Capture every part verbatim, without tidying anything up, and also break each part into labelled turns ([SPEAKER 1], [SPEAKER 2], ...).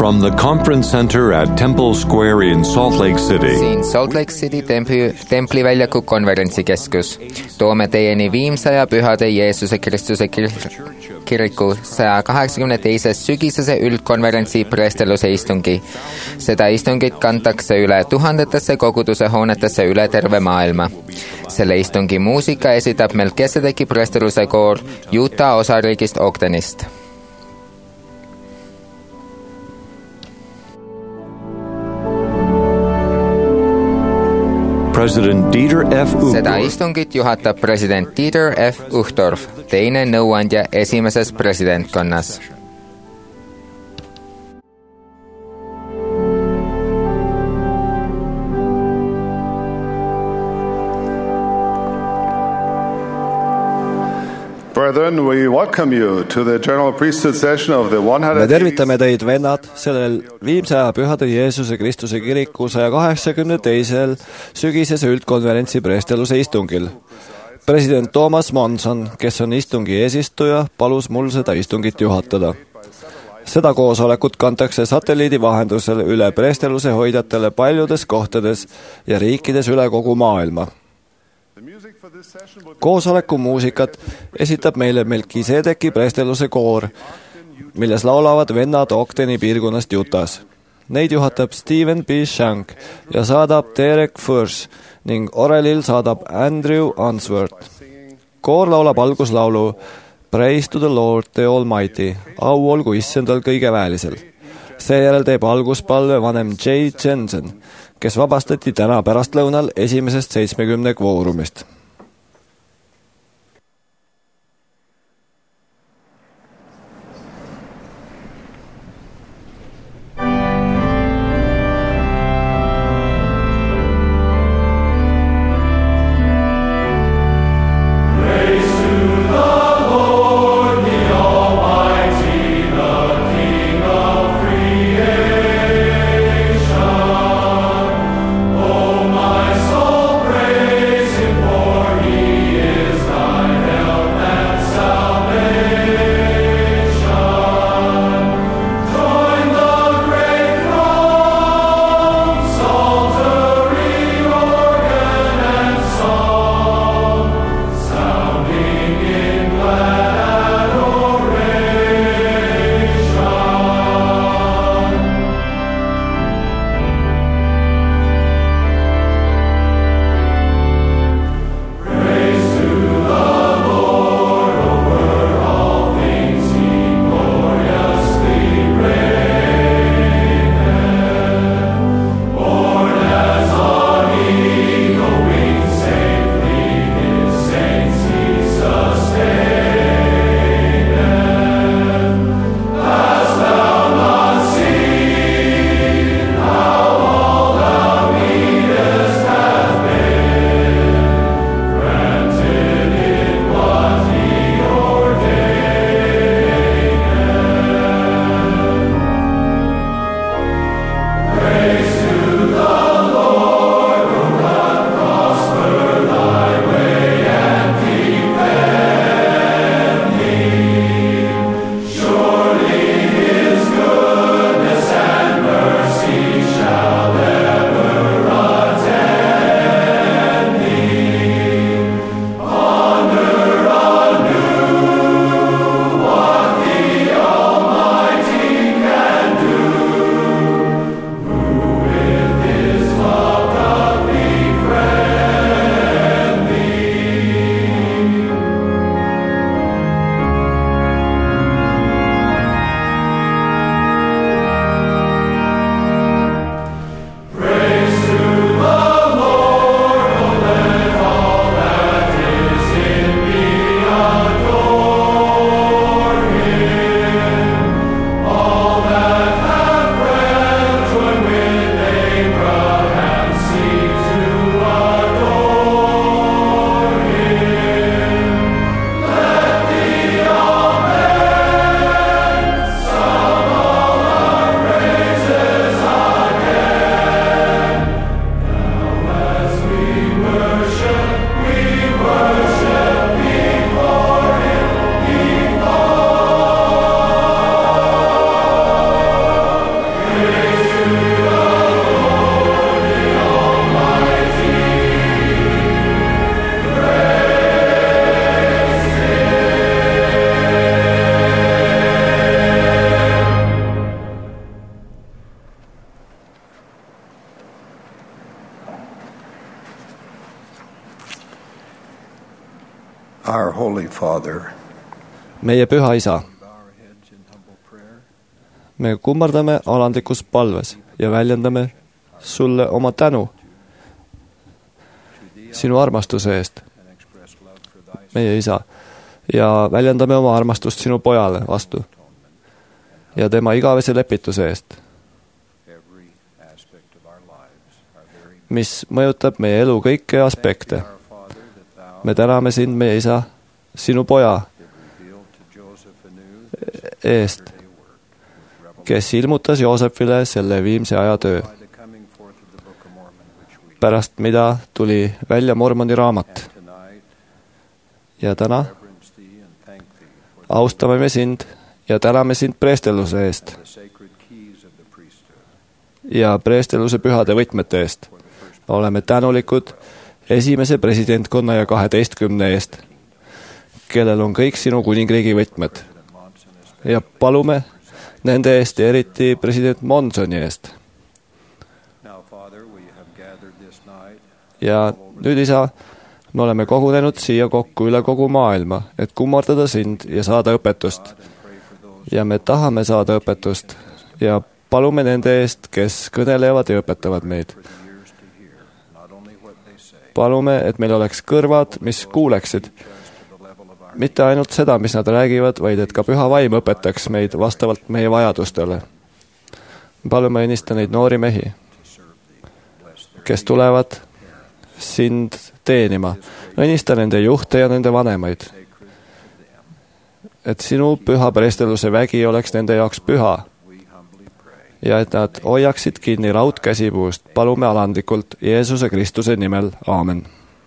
[SPEAKER 1] From the conference center at Temple Square in Salt Lake City.
[SPEAKER 2] Siin Salt Lake City templi, templiväljaku konverentsikeskus. Toome teieni viimsaja pühade Jeesuse Kristuse kir kiriku saja kaheksakümne teise sügisese üldkonverentsi preesteluse istungi. Seda istungit kantakse üle tuhandetesse koguduse hoonetesse üle terve maailma. Selle istungi muusika esitab Melkisedeki preesteluse koor Utah osariigist Ogdenist.
[SPEAKER 1] President Dieter F. Uchtdorf.
[SPEAKER 2] Seda istungit juhatab president Dieter F. Uchtdorf, teine nõuandja esimeses presidentkonnas.
[SPEAKER 3] Brethren, we welcome you to the General Priesthood session of the one hundred
[SPEAKER 4] Me tervitame teid, vennad, sellel viimsaja pühade Jeesuse Kristuse kiriku saja kaheksakümne teisel sügisese üldkonverentsi preesteluse istungil. President Thomas Monson, kes on istungi eesistuja, palus mul seda istungit juhatada. Seda koosolekut kantakse satelliidi vahendusel üle preesteluse hoidjatele paljudes kohtades ja riikides üle kogu maailma. Koosoleku muusikat esitab meile Melkisedeki preesteluse koor, milles laulavad vennad Ogdeni piirkonnast Utahs. Neid juhatab Stephen B. Shank ja saadab Derek Furs ning orelil saadab Andrew Answorth. Koor laulab alguslaulu Praise to the Lord the Almighty, au olgu issandal kõige väelisel. Seejärel teeb alguspalve vanem Jay Jensen, kes vabastati täna pärastlõunal esimesest seitsmekümne kvoorumist.
[SPEAKER 5] For Our Holy Father,
[SPEAKER 4] meie püha isa, me kummardame alandlikus palves ja väljendame sulle oma tänu sinu armastuse eest, meie isa, ja väljendame oma armastust sinu pojale vastu ja tema igavese lepituse eest, mis mõjutab meie elu kõiki aspekte. Me täname sind, meie isa, sinu poja eest, kes ilmutas Joosefile selle viimse aja töö, pärast mida tuli välja Mormoni raamat. Ja täna austame me sind ja täname sind preestelluse eest ja preestelluse pühade võtmete eest. Oleme tänulikud esimese presidentkonna ja kaheteistkümne eest, kellel on kõik sinu kuningriigi võtmed. Ja palume nende eest ja eriti president Monsoni eest. Ja nüüd, isa, me oleme kogunenud siia kokku üle kogu maailma, et kummardada sind ja saada õpetust. Ja me tahame saada õpetust ja palume nende eest, kes kõnelevad ja õpetavad meid. Palume, et meil oleks kõrvad, mis kuuleksid. Mitte ainult seda, mis nad räägivad, vaid et ka püha vaim õpetaks meid vastavalt meie vajadustele. Palume õnnista neid noori mehi, kes tulevad sind teenima. Õnnista nende juhte ja nende vanemaid. Et sinu püha preestelluse vägi oleks nende jaoks püha. Ja et nad hoiaksid kinni raudkäsipuust, palume alandlikult Jeesuse Kristuse nimel. Aamen.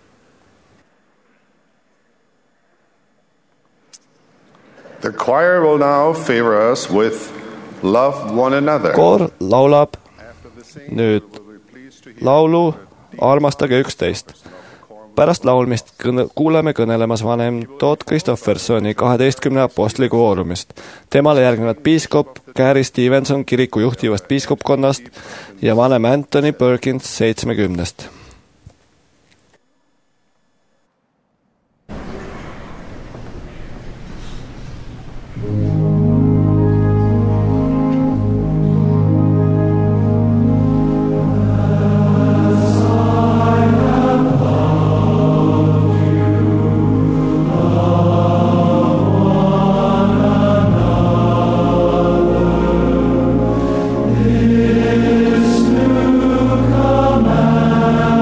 [SPEAKER 3] The choir will now favor us with Love One Another.
[SPEAKER 4] Koor laulab nüüd laulu Armastage üksteist. Pärast laulmist kõne, kuuleme kõnelemas vanem Todd Christoffersoni kaheteistkümne apostli koorumist. Temale järgnevad piiskop Gary Stevenson kiriku juhtivast piiskopkonnast ja vanem Anthony Perkins seitsmekümnest.
[SPEAKER 6] This new command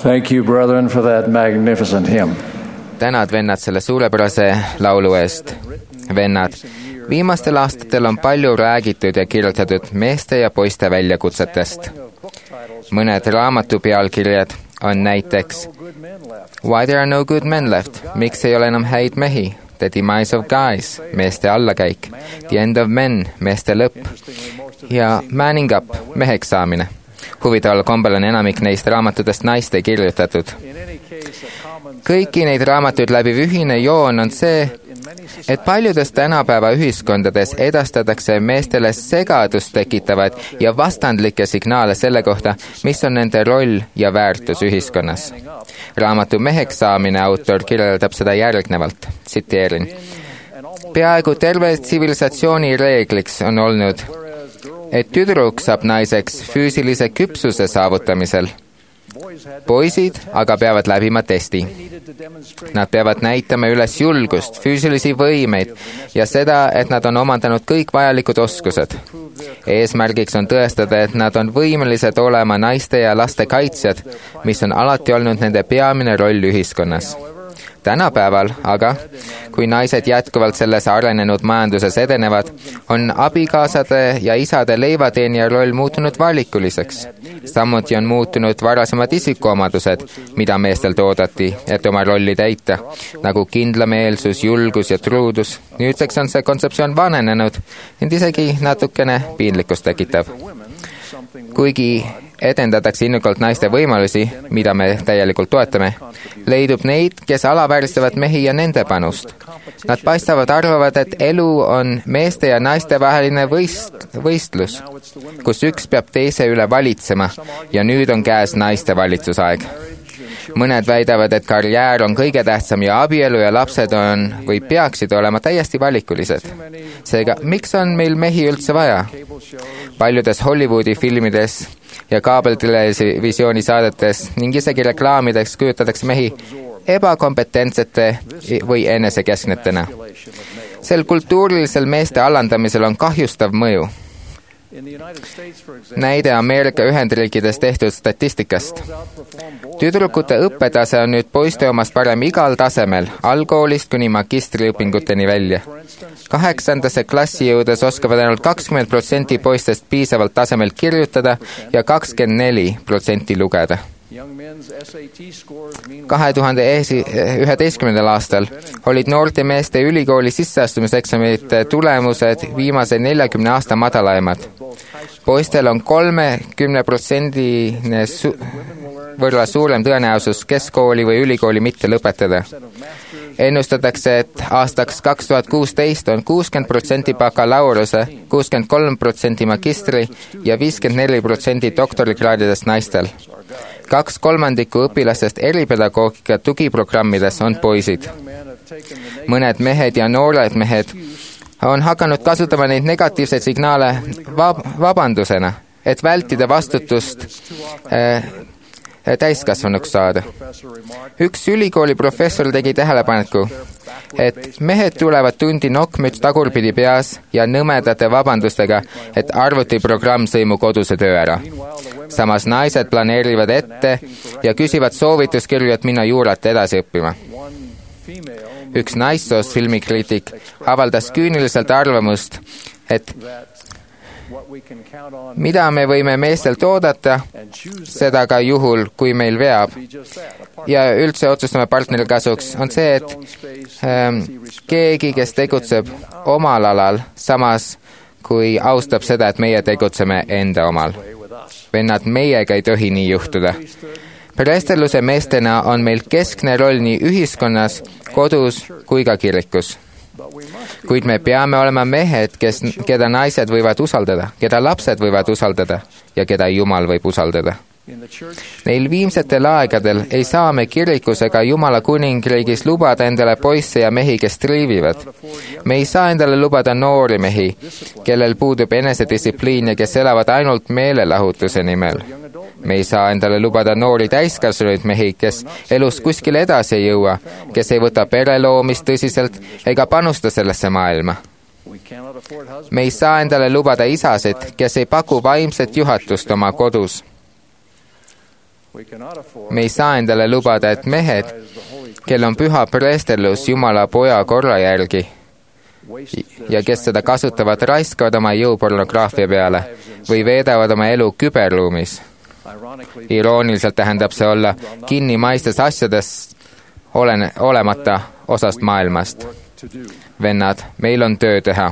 [SPEAKER 5] Thank you, brethren, for that magnificent hymn.
[SPEAKER 2] Tänad, vennad, selle suurepärase laulu eest. Vennad, viimastel aastatel on palju räägitud ja kirjutatud meeste ja poiste väljakutsetest. Mõned raamatu pealkirjad on näiteks Why there are no good men left? Miks ei ole enam häid mehi? The demise of guys, meeste allakäik. The end of men, meeste lõpp. Ja manning up, meheks saamine. Huvitaval kombel on enamik neist raamatutest naiste kirjutatud. Kõiki neid raamatuid läbiv ühine joon on see, et paljudes tänapäeva ühiskondades edastatakse meestele segadust tekitavaid ja vastandlikke signaale selle kohta, mis on nende roll ja väärtus ühiskonnas. Raamatu Meheks saamine autor kirjeldab seda järgnevalt, tsiteerin. Peaaegu terve tsivilisatsiooni reegliks on olnud, et tüdruk saab naiseks füüsilise küpsuse saavutamisel. Poisid aga peavad läbima testi. Nad peavad näitama üles julgust, füüsilisi võimeid ja seda, et nad on omandanud kõik vajalikud oskused. Eesmärgiks on tõestada, et nad on võimelised olema naiste ja laste kaitsjad, mis on alati olnud nende peamine roll ühiskonnas. Tänapäeval aga, kui naised jätkuvalt selles arenenud majanduses edenevad, on abikaasade ja isade leivateenija roll muutunud valikuliseks. Samuti on muutunud varasemad isikuomadused, mida meestelt oodati, et oma rolli täita, nagu kindlameelsus, julgus ja truudus. Nüüdseks on see kontseptsioon vanenenud, ent isegi natukene piinlikkust tekitav. Kuigi edendatakse innukalt naiste võimalusi, mida me täielikult toetame, leidub neid, kes alavääristavad mehi ja nende panust. Nad paistavad arvavad, et elu on meeste ja naiste vaheline võist, võistlus, kus üks peab teise üle valitsema ja nüüd on käes naiste valitsusaeg. Mõned väidavad, et karjäär on kõige tähtsam ja abielu ja lapsed on või peaksid olema täiesti valikulised. Seega, miks on meil mehi üldse vaja? Paljudes Hollywoodi filmides ja kaabeltelevisiooni saadetes ning isegi reklaamideks kujutatakse mehi ebakompetentsete või enesekesknetena. Sel kultuurilisel meeste alandamisel on kahjustav mõju. Näide Ameerika Ühendriikides tehtud statistikast. Tüdrukute õppetase on nüüd poiste omast parem igal tasemel, algkoolist kuni magistriõpinguteni välja. Kaheksandasse klassi jõudes oskavad ainult kakskümmend protsenti poistest piisavalt tasemel kirjutada ja kakskümmend neli protsenti lugeda. kahe tuhande üheteistkümnendal aastal olid noorte meeste ülikooli sisseastumiseksamite tulemused viimase neljakümne aasta madalaimad. Poistel on kolmekümne protsendine su- võrra suurem tõenäosus keskkooli või ülikooli mitte lõpetada. Ennustatakse, et aastaks kaks tuhat kuusteist on kuuskümmend protsenti bakalaureuse, kuuskümmend kolm protsenti magistri ja viiskümmend neli protsenti doktorikraadidest naistel. Kaks kolmandikku õpilastest eripedagoogika tugiprogrammides on poisid. Mõned mehed ja noored mehed on hakanud kasutama neid negatiivseid signaale vab- vabandusena, et vältida vastutust äh, täiskasvanuks saada. Üks ülikooli professor tegi tähelepaneku, et mehed tulevad tundi nokkmüts tagurpidi peas ja nõmedate vabandustega, et arvutiprogramm sõi mu koduse töö ära. Samas naised planeerivad ette ja küsivad soovituskirju, et minna juurat edasi õppima. Üks naissoost filmikriitik avaldas küüniliselt arvamust, et mida me võime meestelt oodata, seda ka juhul, kui meil veab. Ja üldse otsustame partneri kasuks, on see, et ähm, keegi, kes tegutseb omal alal, samas kui austab seda, et meie tegutseme enda omal. Vennad, meiega ei tohi nii juhtuda. Preesterluse meestena on meil keskne roll nii ühiskonnas, kodus kui ka kirikus. Kuid me peame olema mehed, kes, keda naised võivad usaldada, keda lapsed võivad usaldada ja keda Jumal võib usaldada. Neil viimsetel aegadel ei saa me kirikus ega Jumala kuningriigis lubada endale poisse ja mehi, kes triivivad. Me ei saa endale lubada noori mehi, kellel puudub enesedistsipliin ja kes elavad ainult meelelahutuse nimel. Me ei saa endale lubada noori täiskasvanuid mehi, kes elus kuskile edasi ei jõua, kes ei võta pere loomist tõsiselt ega panusta sellesse maailma. Me ei saa endale lubada isasid, kes ei paku vaimset juhatust oma kodus. me ei saa endale lubada, et mehed, kel on püha preesterlus Jumala poja korra järgi ja kes seda kasutavad, raiskavad oma jõu pornograafia peale või veedavad oma elu küberruumis. Irooniliselt tähendab see olla kinni maistes asjades olen, olemata osast maailmast. Vennad, meil on töö teha.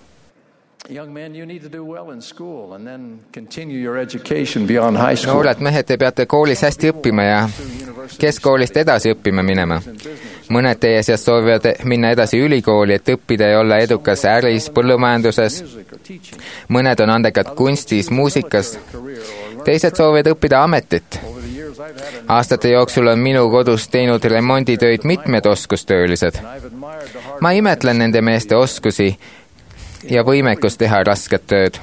[SPEAKER 2] Noored mehed, te peate koolis hästi õppima ja keskkoolist edasi õppima minema. Mõned teie seas soovivad minna edasi ülikooli, et õppida ja olla edukas äris, põllumajanduses. Mõned on andekad kunstis, muusikas. Teised soovivad õppida ametit. Aastate jooksul on minu kodus teinud remonditöid mitmed oskustöölised. Ma imetlen nende meeste oskusi ja võimekust teha rasket tööd.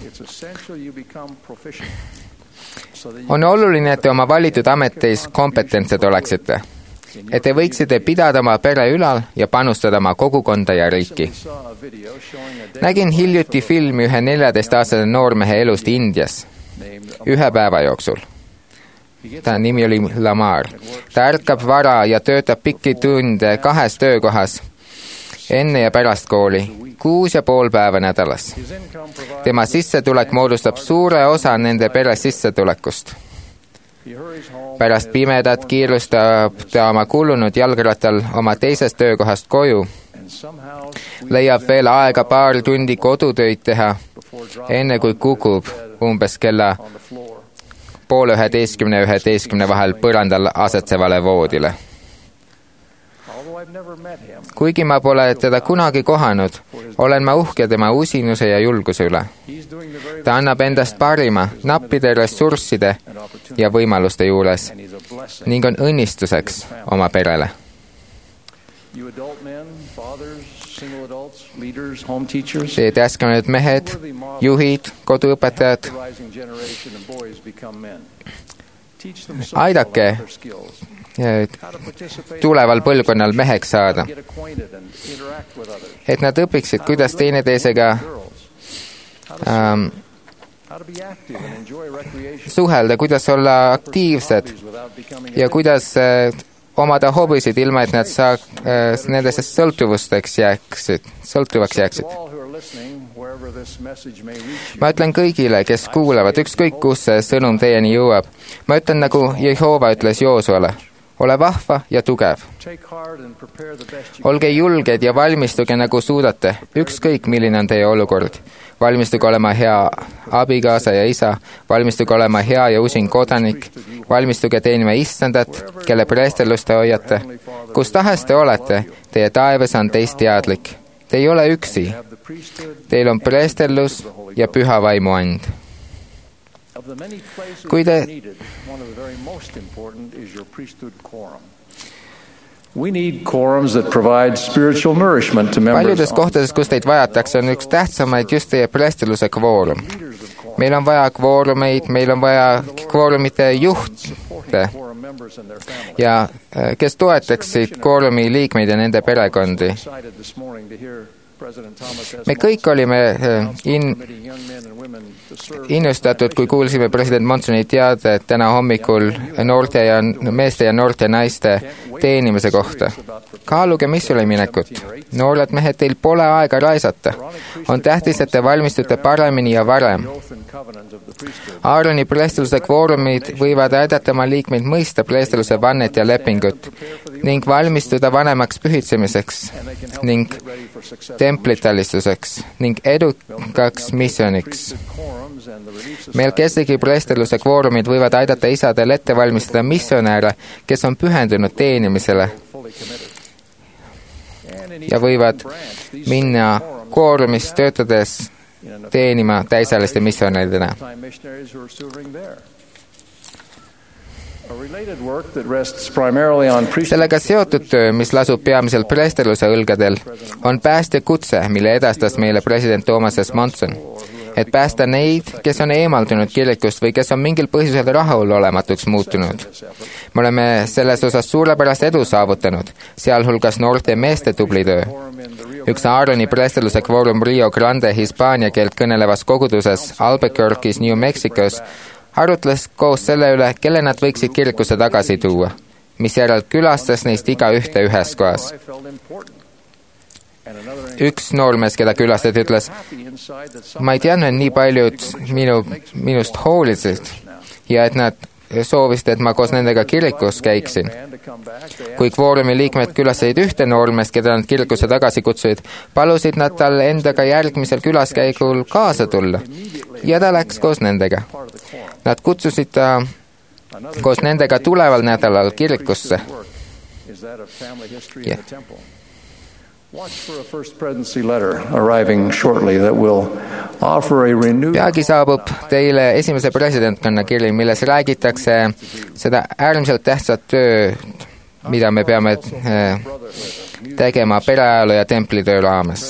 [SPEAKER 2] On oluline, et te oma valitud ameteis kompetentsed oleksite, et te võiksite pidada oma pere ülal ja panustada oma kogukonda ja riiki. Nägin hiljuti filmi ühe neljateistaastase noormehe elust Indias ühe päeva jooksul. Ta nimi oli Lamar. Ta ärkab vara ja töötab pikki tunde kahes töökohas, enne ja pärast kooli, kuus ja pool päeva nädalas. Tema sissetulek moodustab suure osa nende pere sissetulekust. Pärast pimedat kiirustab ta oma kulunud jalgrattal oma teisest töökohast koju, leiab veel aega paar tundi kodutöid teha, enne kui kukub umbes kella poole üheteistkümne ja üheteistkümne vahel põrandal asetsevale voodile. Kuigi ma pole teda kunagi kohanud, olen ma uhke tema usinuse ja julguse üle. Ta annab endast parima nappide ressursside ja võimaluste juures ning on õnnistuseks oma perele. Teie täskanud mehed, juhid, koduõpetajad, aidake tuleval põlvkonnal meheks saada, et nad õpiksid, kuidas teineteisega ähm, suhelda, kuidas olla aktiivsed ja kuidas äh, omada hobisid, ilma et nad saa äh, nendest sõltuvusteks jääksid, sõltuvaks jääksid. Ma ütlen kõigile, kes kuulavad, ükskõik kus see sõnum teieni jõuab. Ma ütlen nagu Jehova ütles Joosuale, ole vahva ja tugev. Olge julged ja valmistuge nagu suudate, ükskõik milline on teie olukord. Valmistuge olema hea abikaasa ja isa, valmistuge olema hea ja usin kodanik, valmistuge teenima istandat, kelle preesterlust te hoiate. Kus tahes te olete, teie taevas on teist teadlik. Te ei ole üksi. Teil on preesterlus ja püha vaimu and. Kui te paljudes kohtades, kus teid vajatakse, on üks tähtsamaid just teie preesterluse kvoorum. Meil on vaja kvoorumeid, meil on vaja kvoorumite juhte ja kes toetaksid kvoorumi liikmeid ja nende perekondi. Me kõik olime in, innustatud, kui kuulsime president Monsoni teadet täna hommikul noorte ja, meeste ja noorte naiste teenimise kohta. Kaaluge missule minekut. Noored mehed, teil pole aega raisata. On tähtis, et te valmistute paremini ja varem. Aaroni preesteluse kvoorumid võivad aidata oma liikmeid mõista preesteluse vannet ja lepingut ning valmistuda vanemaks pühitsemiseks ning templitalistuseks ning edukaks missiooniks. Melkiseki preesteluse kvoorumid võivad aidata isadel ette valmistada missionääre, kes on pühendunud teenimisele ja võivad minna kvoorumis töötades teenima täisaliste missionääridena. Sellega seotud töö, mis lasub peamiselt preesterluse õlgadel, on päästekutse, mille edastas meile president Thomas S. Monson, et päästa neid, kes on eemaldunud kirikust või kes on mingil põhjusel rahulolematuks muutunud. Me oleme selles osas suurepärast edu saavutanud, sealhulgas noorte meeste tubli töö. Üks Aaroni preesterluse kvoorum Rio Grande Hispaania keelt kõnelevas koguduses Albuquerque's, New Mexicos arutles koos selle üle, kelle nad võiksid kirikusse tagasi tuua, misjärel külastas neist iga ühte ühes kohas. Üks noormees, keda külastati, ütles, ma ei teadnud, nii paljud minu, minust hoolisid ja et nad soovisid, et ma koos nendega kirikus käiksin. Kui kvoorumi liikmed külastasid ühte noormeest, keda nad kirikusse tagasi kutsusid, palusid nad tal endaga järgmisel külaskäigul kaasa tulla ja ta läks koos nendega. Nad kutsusid ta koos nendega tuleval nädalal kirikusse. Yeah. Peagi saabub teile esimese presidentkonna kiri, milles räägitakse seda äärmiselt tähtsat töö, mida me peame tegema pereajalu ja templitöö raames.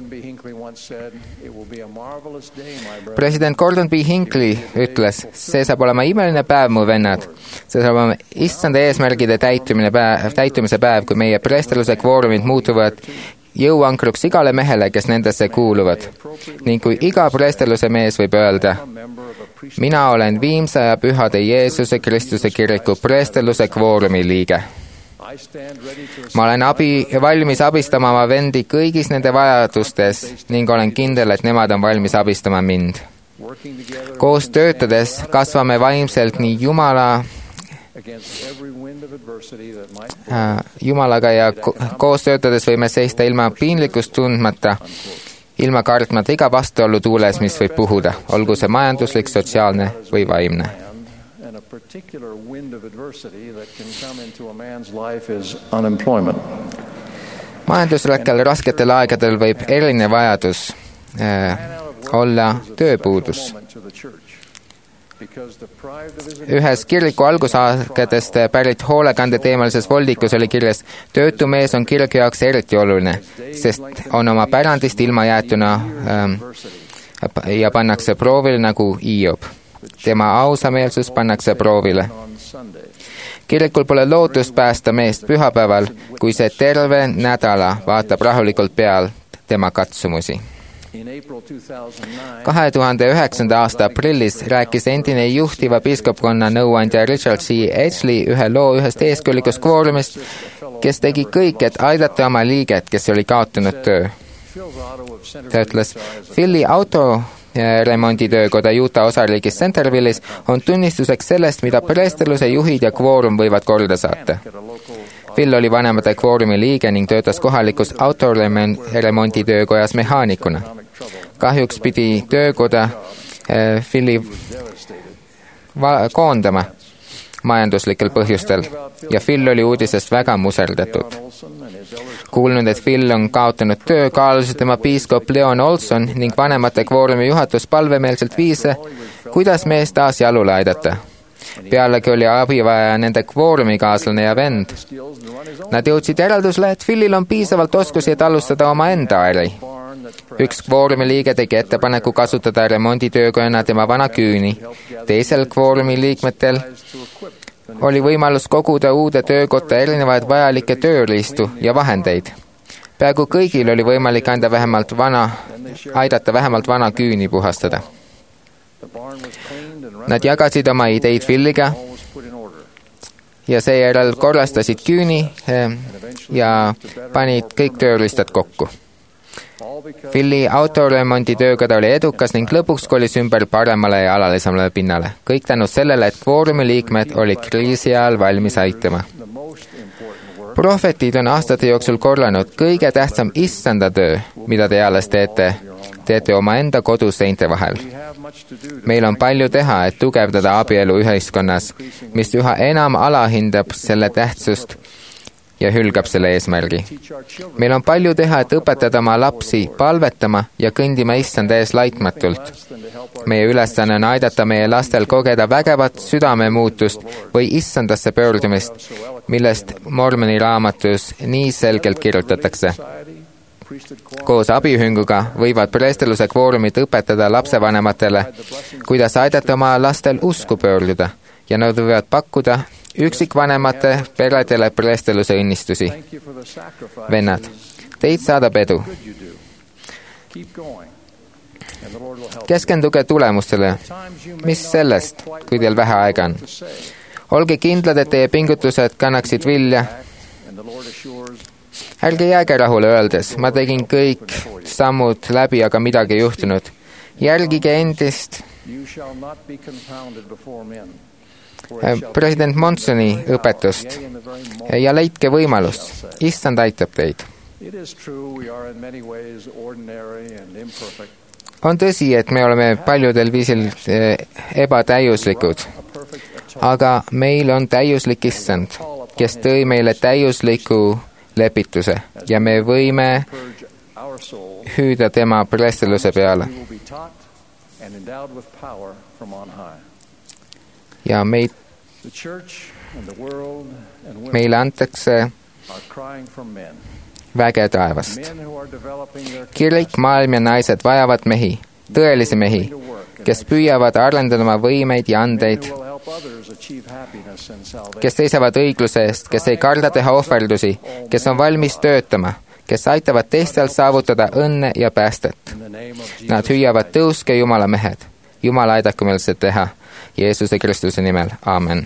[SPEAKER 2] President Gordon B. Hinckley ütles, see saab olema imeline päev, mu vennad. See saab olema issanda eesmärgide päev, täitumise päev, kui meie preesteluse kvoorumid muutuvad jõuankruks igale mehele, kes nendesse kuuluvad. Ning kui iga preesteluse mees võib öelda, mina olen viimsa ja pühade Jeesuse Kristuse kiriku preesteluse kvoorumi liige. Ma olen abi, valmis abistama oma vendi kõigis nende vajadustes ning olen kindel, et nemad on valmis abistama mind. Koos töötades kasvame vaimselt nii Jumala, äh, Jumalaga ja ko- koos töötades võime seista ilma piinlikkust tundmata, ilma kartmata iga vastuollu tuules, mis võib puhuda, olgu see majanduslik, sotsiaalne või vaimne.
[SPEAKER 5] Particular wind of adversity that can come into a man's life is unemployment.
[SPEAKER 2] Majanduslikkel rasketel aegadel võib eriline vajadus äh, olla tööpuudus. Ühes kiriku algusaegadest pärit hoolekandeteemalises voldikus oli kirjas, töötu mees on kiriku jaoks eriti oluline, sest on oma pärandist ilma jäetuna ähm, ja pannakse proovile nagu Hiob. Tema ausameelsus pannakse proovile. Kirikul pole lootust päästa meest pühapäeval, kui see terve nädala vaatab rahulikult peal tema katsumusi. kahe tuhande üheksanda aasta aprillis rääkis endine juhtiva piiskopkonna nõuandja Richard C. Edgley ühe loo ühest eeskujulikust kvoorumist, kes tegi kõik, et aidata oma liiget, kes oli kaotanud töö. Ta ütles, Philly auto remonditöökoda Utah osariigis Centervillis on tunnistuseks sellest, mida preesteluse juhid ja kvoorum võivad korda saata. Phil oli vanemate kvoorumi liige ning töötas kohalikus autoremonditöökojas mehaanikuna. Kahjuks pidi töökoda äh, Philli va- koondama majanduslikel põhjustel ja Phil oli uudisest väga muserdatud. Kuulnud, et Phil on kaotanud töö, kaalusid tema piiskop Leon Olson ning vanemate kvoorumi juhatus palvemeelselt viise, kuidas mees taas jalule aidata. Pealegi oli abivaja nende kvoorumikaaslane ja vend. Nad jõudsid järeldusele, et Philil on piisavalt oskusi, et alustada oma enda äri. Üks kvoorumi liige tegi ettepaneku kasutada remonditöökojana tema vana küüni. Teisel kvoorumi liikmetel oli võimalus koguda uude töökotta erinevaid vajalikke tööriistu ja vahendeid. Peaaegu kõigil oli võimalik anda vähemalt vana, aidata vähemalt vana küüni puhastada. Nad jagasid oma ideid Philliga ja seejärel korrastasid küüni ja panid kõik tööriistad kokku. Philli autoremonditöökoda oli edukas ning lõpuks kolis ümber paremale ja alalisemale pinnale. Kõik tänu sellele, et kvoorumi liikmed olid kriisi ajal valmis aitama. Prohvetid on aastate jooksul korranud kõige tähtsam issanda töö, mida te alles teete, teete oma enda kodus seinte vahel. Meil on palju teha, et tugevdada abielu ühiskonnas, mis üha enam alahindab selle tähtsust ja hülgab selle eesmärgi. Meil on palju teha, et õpetada oma lapsi palvetama ja kõndima issanda ees laitmatult. Meie ülesanne on aidata meie lastel kogeda vägevat südamemuutust või issandasse pöördumist, millest Mormoni raamatus nii selgelt kirjutatakse. Koos abiühinguga võivad preesteluse kvoorumid õpetada lapsevanematele, kuidas aidata oma lastel usku pöörduda ja nad võivad pakkuda üksikvanemate peredele preesteluse õnnistusi. Vennad, teid saadab edu. keskenduge tulemustele. Mis sellest, kui teil vähe aega on? Olge kindlad, et teie pingutused kannaksid vilja. Ärge jääge rahule öeldes, ma tegin kõik sammud läbi, aga midagi ei juhtunud. Jälgige endist. President Monsoni õpetust ja leidke võimalust. Issand aitab teid. On tõsi, et me oleme paljudel viisil ebatäiuslikud, aga meil on täiuslik Issand, kes tõi meile täiusliku lepituse ja me võime hüüda tema presteluse peale. Ja meid, meile antakse väge taevast. Kirik, maailm ja naised vajavad mehi, tõelisi mehi, kes püüavad arendada oma võimeid ja andeid, kes seisavad õigluse eest, kes ei karda teha ohverdusi, kes on valmis töötama, kes aitavad teistel saavutada õnne ja päästet. Nad hüüavad, tõuske Jumala mehed. Jumal aidaku meil seda teha. Jeesuse Kristuse nimel. Aamen.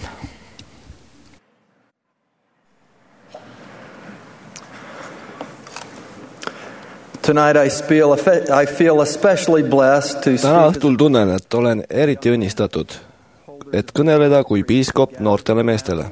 [SPEAKER 6] Tonight I feel, I feel especially blessed to
[SPEAKER 4] Täna õhtul tunnen, et olen eriti õnnistatud, et kõneleda kui piiskop noortele meestele.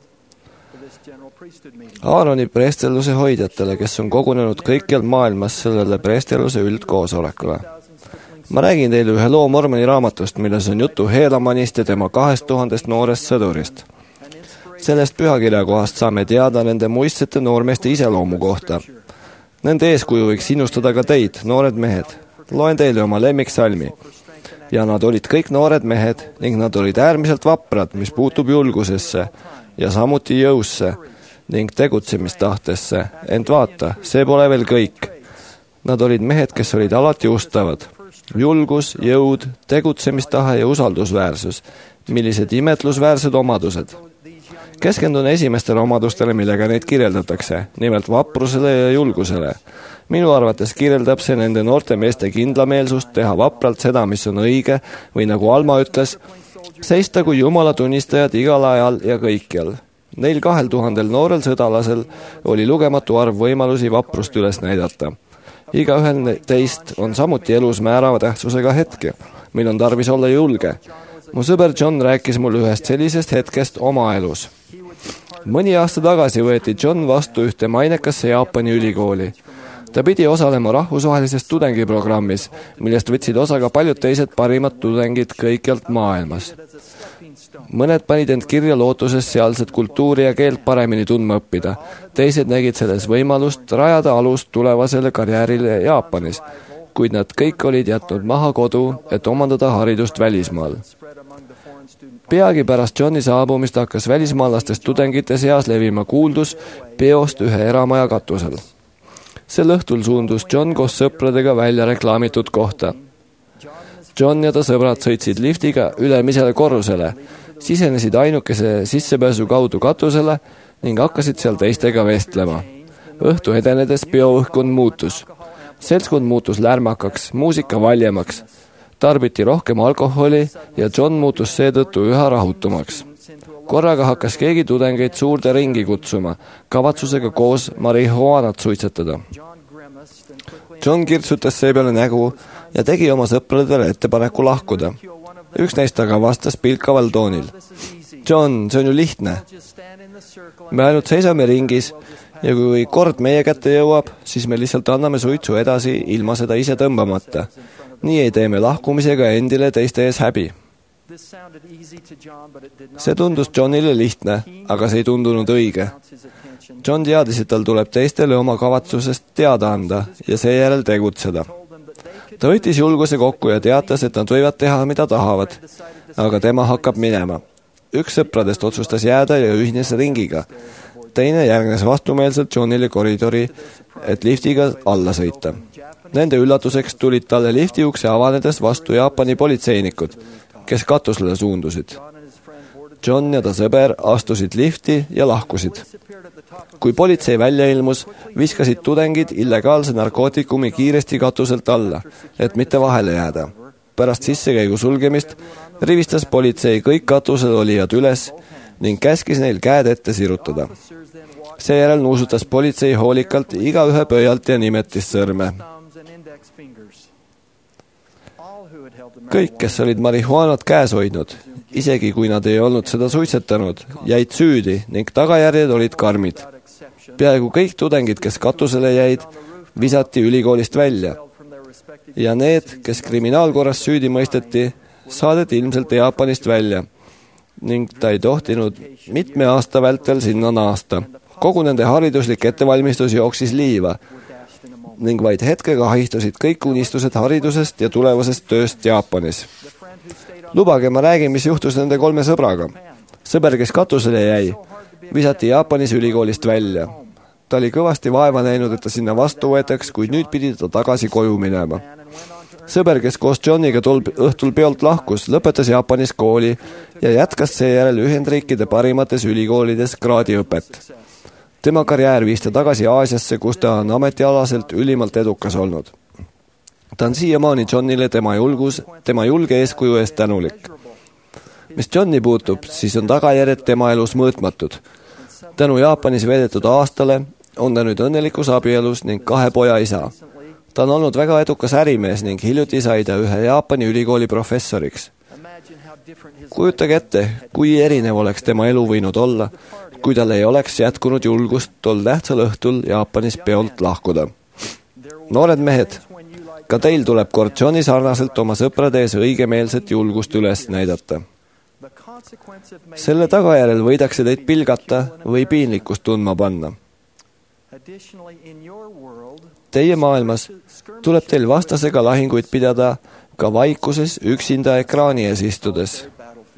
[SPEAKER 4] Aaroni preestelluse hoidjatele, kes on kogunenud kõikjal maailmas sellele preestelluse üldkoosolekule. Ma räägin teile ühe loo Mormoni raamatust, milles on jutu Heelamanist ja tema kahest tuhandest noorest sõdurist. Sellest pühakirja kohast saame teada nende muistsete noormeeste iseloomu kohta. Nende eeskuju võiks innustada ka teid, noored mehed. Loen teile oma lemmiksalmi. Ja nad olid kõik noored mehed ning nad olid äärmiselt vaprad, mis puutub julgusesse ja samuti jõusse ning tegutsemistahtesse. Ent vaata, see pole veel kõik. Nad olid mehed, kes olid alati ustavad. Julgus, jõud, tegutsemistahe ja usaldusväärsus. Millised imetlusväärsed omadused. Keskendun esimestele omadustele, millega neid kirjeldatakse, nimelt vaprusele ja julgusele. Minu arvates kirjeldab see nende noorte meeste kindlameelsust teha vapralt seda, mis on õige, või nagu Alma ütles, seista kui Jumala tunnistajad igal ajal ja kõikjal. Neil kahel tuhandel noorel sõdalasel oli lugematu arv võimalusi vaprust üles näidata. Igaühel teist on samuti elus määrava tähtsusega hetke, mil on tarvis olla julge. Mu sõber John rääkis mul ühest sellisest hetkest oma elus. Mõni aasta tagasi võeti John vastu ühte mainekasse Jaapani ülikooli. Ta pidi osalema rahvusvahelises tudengiprogrammis, millest võtsid osa ka paljud teised parimad tudengid kõikjalt maailmas. Mõned panid end kirja lootuses sealset kultuuri ja keelt paremini tundma õppida. Teised nägid selles võimalust rajada alust tulevasele karjäärile Jaapanis, kuid nad kõik olid jätnud maha kodu, et omandada haridust välismaal. Peagi pärast Johni saabumist hakkas välismaalastest tudengite seas levima kuuldus peost ühe eramaja katusel. Sel õhtul suundus John koos sõpradega välja reklaamitud kohta. John ja ta sõbrad sõitsid liftiga ülemisele korrusele, sisenesid ainukese sissepääsu kaudu katusele ning hakkasid seal teistega vestlema. Õhtu edenedes peoõhkkond muutus. Seltskond muutus lärmakaks, muusika valjemaks. Tarbiti rohkem alkoholi ja John muutus seetõttu üha rahutumaks. Korraga hakkas keegi tudengeid suurde ringi kutsuma, kavatsusega koos marihuanat suitsetada. John kirtsutas seepeale nägu ja tegi oma sõpradele ettepaneku lahkuda. Üks neist aga vastas pilkaval toonil. John, see on ju lihtne. Me ainult seisame ringis ja kui kord meie kätte jõuab, siis me lihtsalt anname suitsu edasi ilma seda ise tõmbamata. Nii ei tee me lahkumisega endile teiste ees häbi. See tundus Johnile lihtne, aga see ei tundunud õige. John teadis, et tal tuleb teistele oma kavatsusest teada anda ja seejärel tegutseda. Ta võttis julguse kokku ja teatas, et nad võivad teha, mida tahavad, aga tema hakkab minema. Üks sõpradest otsustas jääda ja ühines ringiga. Teine järgnes vastumeelselt Johnile koridori, et liftiga alla sõita. Nende üllatuseks tulid talle lifti ukse avanedes vastu Jaapani politseinikud, kes katusele suundusid. John ja ta sõber astusid lifti ja lahkusid. kui politsei välja ilmus, viskasid tudengid illegaalse narkootikumi kiiresti katuselt alla, et mitte vahele jääda. Pärast sissekäigu sulgemist rivistas politsei kõik katusel olijad üles ning käskis neil käed ette sirutada. Seejärel nuusutas politsei hoolikalt igaühe pöialt ja nimetis sõrme. Kõik, kes olid marihuaanat käes hoidnud, isegi kui nad ei olnud seda suitsetanud, jäid süüdi ning tagajärjed olid karmid. Peaaegu kõik tudengid, kes katusele jäid, visati ülikoolist välja. Ja need, kes kriminaalkorras süüdi mõisteti, saadeti ilmselt Jaapanist välja ning ta ei tohtinud mitme aasta vältel sinna naasta. Kogu nende hariduslik ettevalmistus jooksis liiva ning vaid hetkega haihtusid kõik unistused haridusest ja tulevasest tööst Jaapanis. Lubage, ma räägin, mis juhtus nende kolme sõbraga. Sõber, kes katusele jäi, visati Jaapanis ülikoolist välja. Ta oli kõvasti vaeva näinud, et ta sinna vastu võetaks, kuid nüüd pidi ta tagasi koju minema. Sõber, kes koos Johniga tol õhtul peolt lahkus, lõpetas Jaapanis kooli ja jätkas seejärel Ühendriikide parimates ülikoolides kraadiõpet. Tema karjäär viis ta tagasi Aasiasse, kus ta on ametialaselt ülimalt edukas olnud. Ta on siiamaani Johnile tema julgus, tema julge eeskuju eest tänulik. Mis Johni puutub, siis on tagajärjed tema elus mõõtmatud. Tänu Jaapanis veedetud aastale on ta nüüd õnnelikus abielus ning kahe poja isa. Ta on olnud väga edukas ärimees ning hiljuti sai ta ühe Jaapani ülikooli professoriks. Kujutage ette, kui erinev oleks tema elu võinud olla, kui tal ei oleks jätkunud julgust tol tähtsal õhtul Jaapanis peolt lahkuda. Noored mehed, ka teil tuleb kord Johni sarnaselt oma sõprade ees õigemeelset julgust üles näidata. Selle tagajärel võidakse teid pilgata või piinlikkust tundma panna. Teie maailmas tuleb teil vastasega lahinguid pidada ka vaikuses üksinda ekraani ees istudes.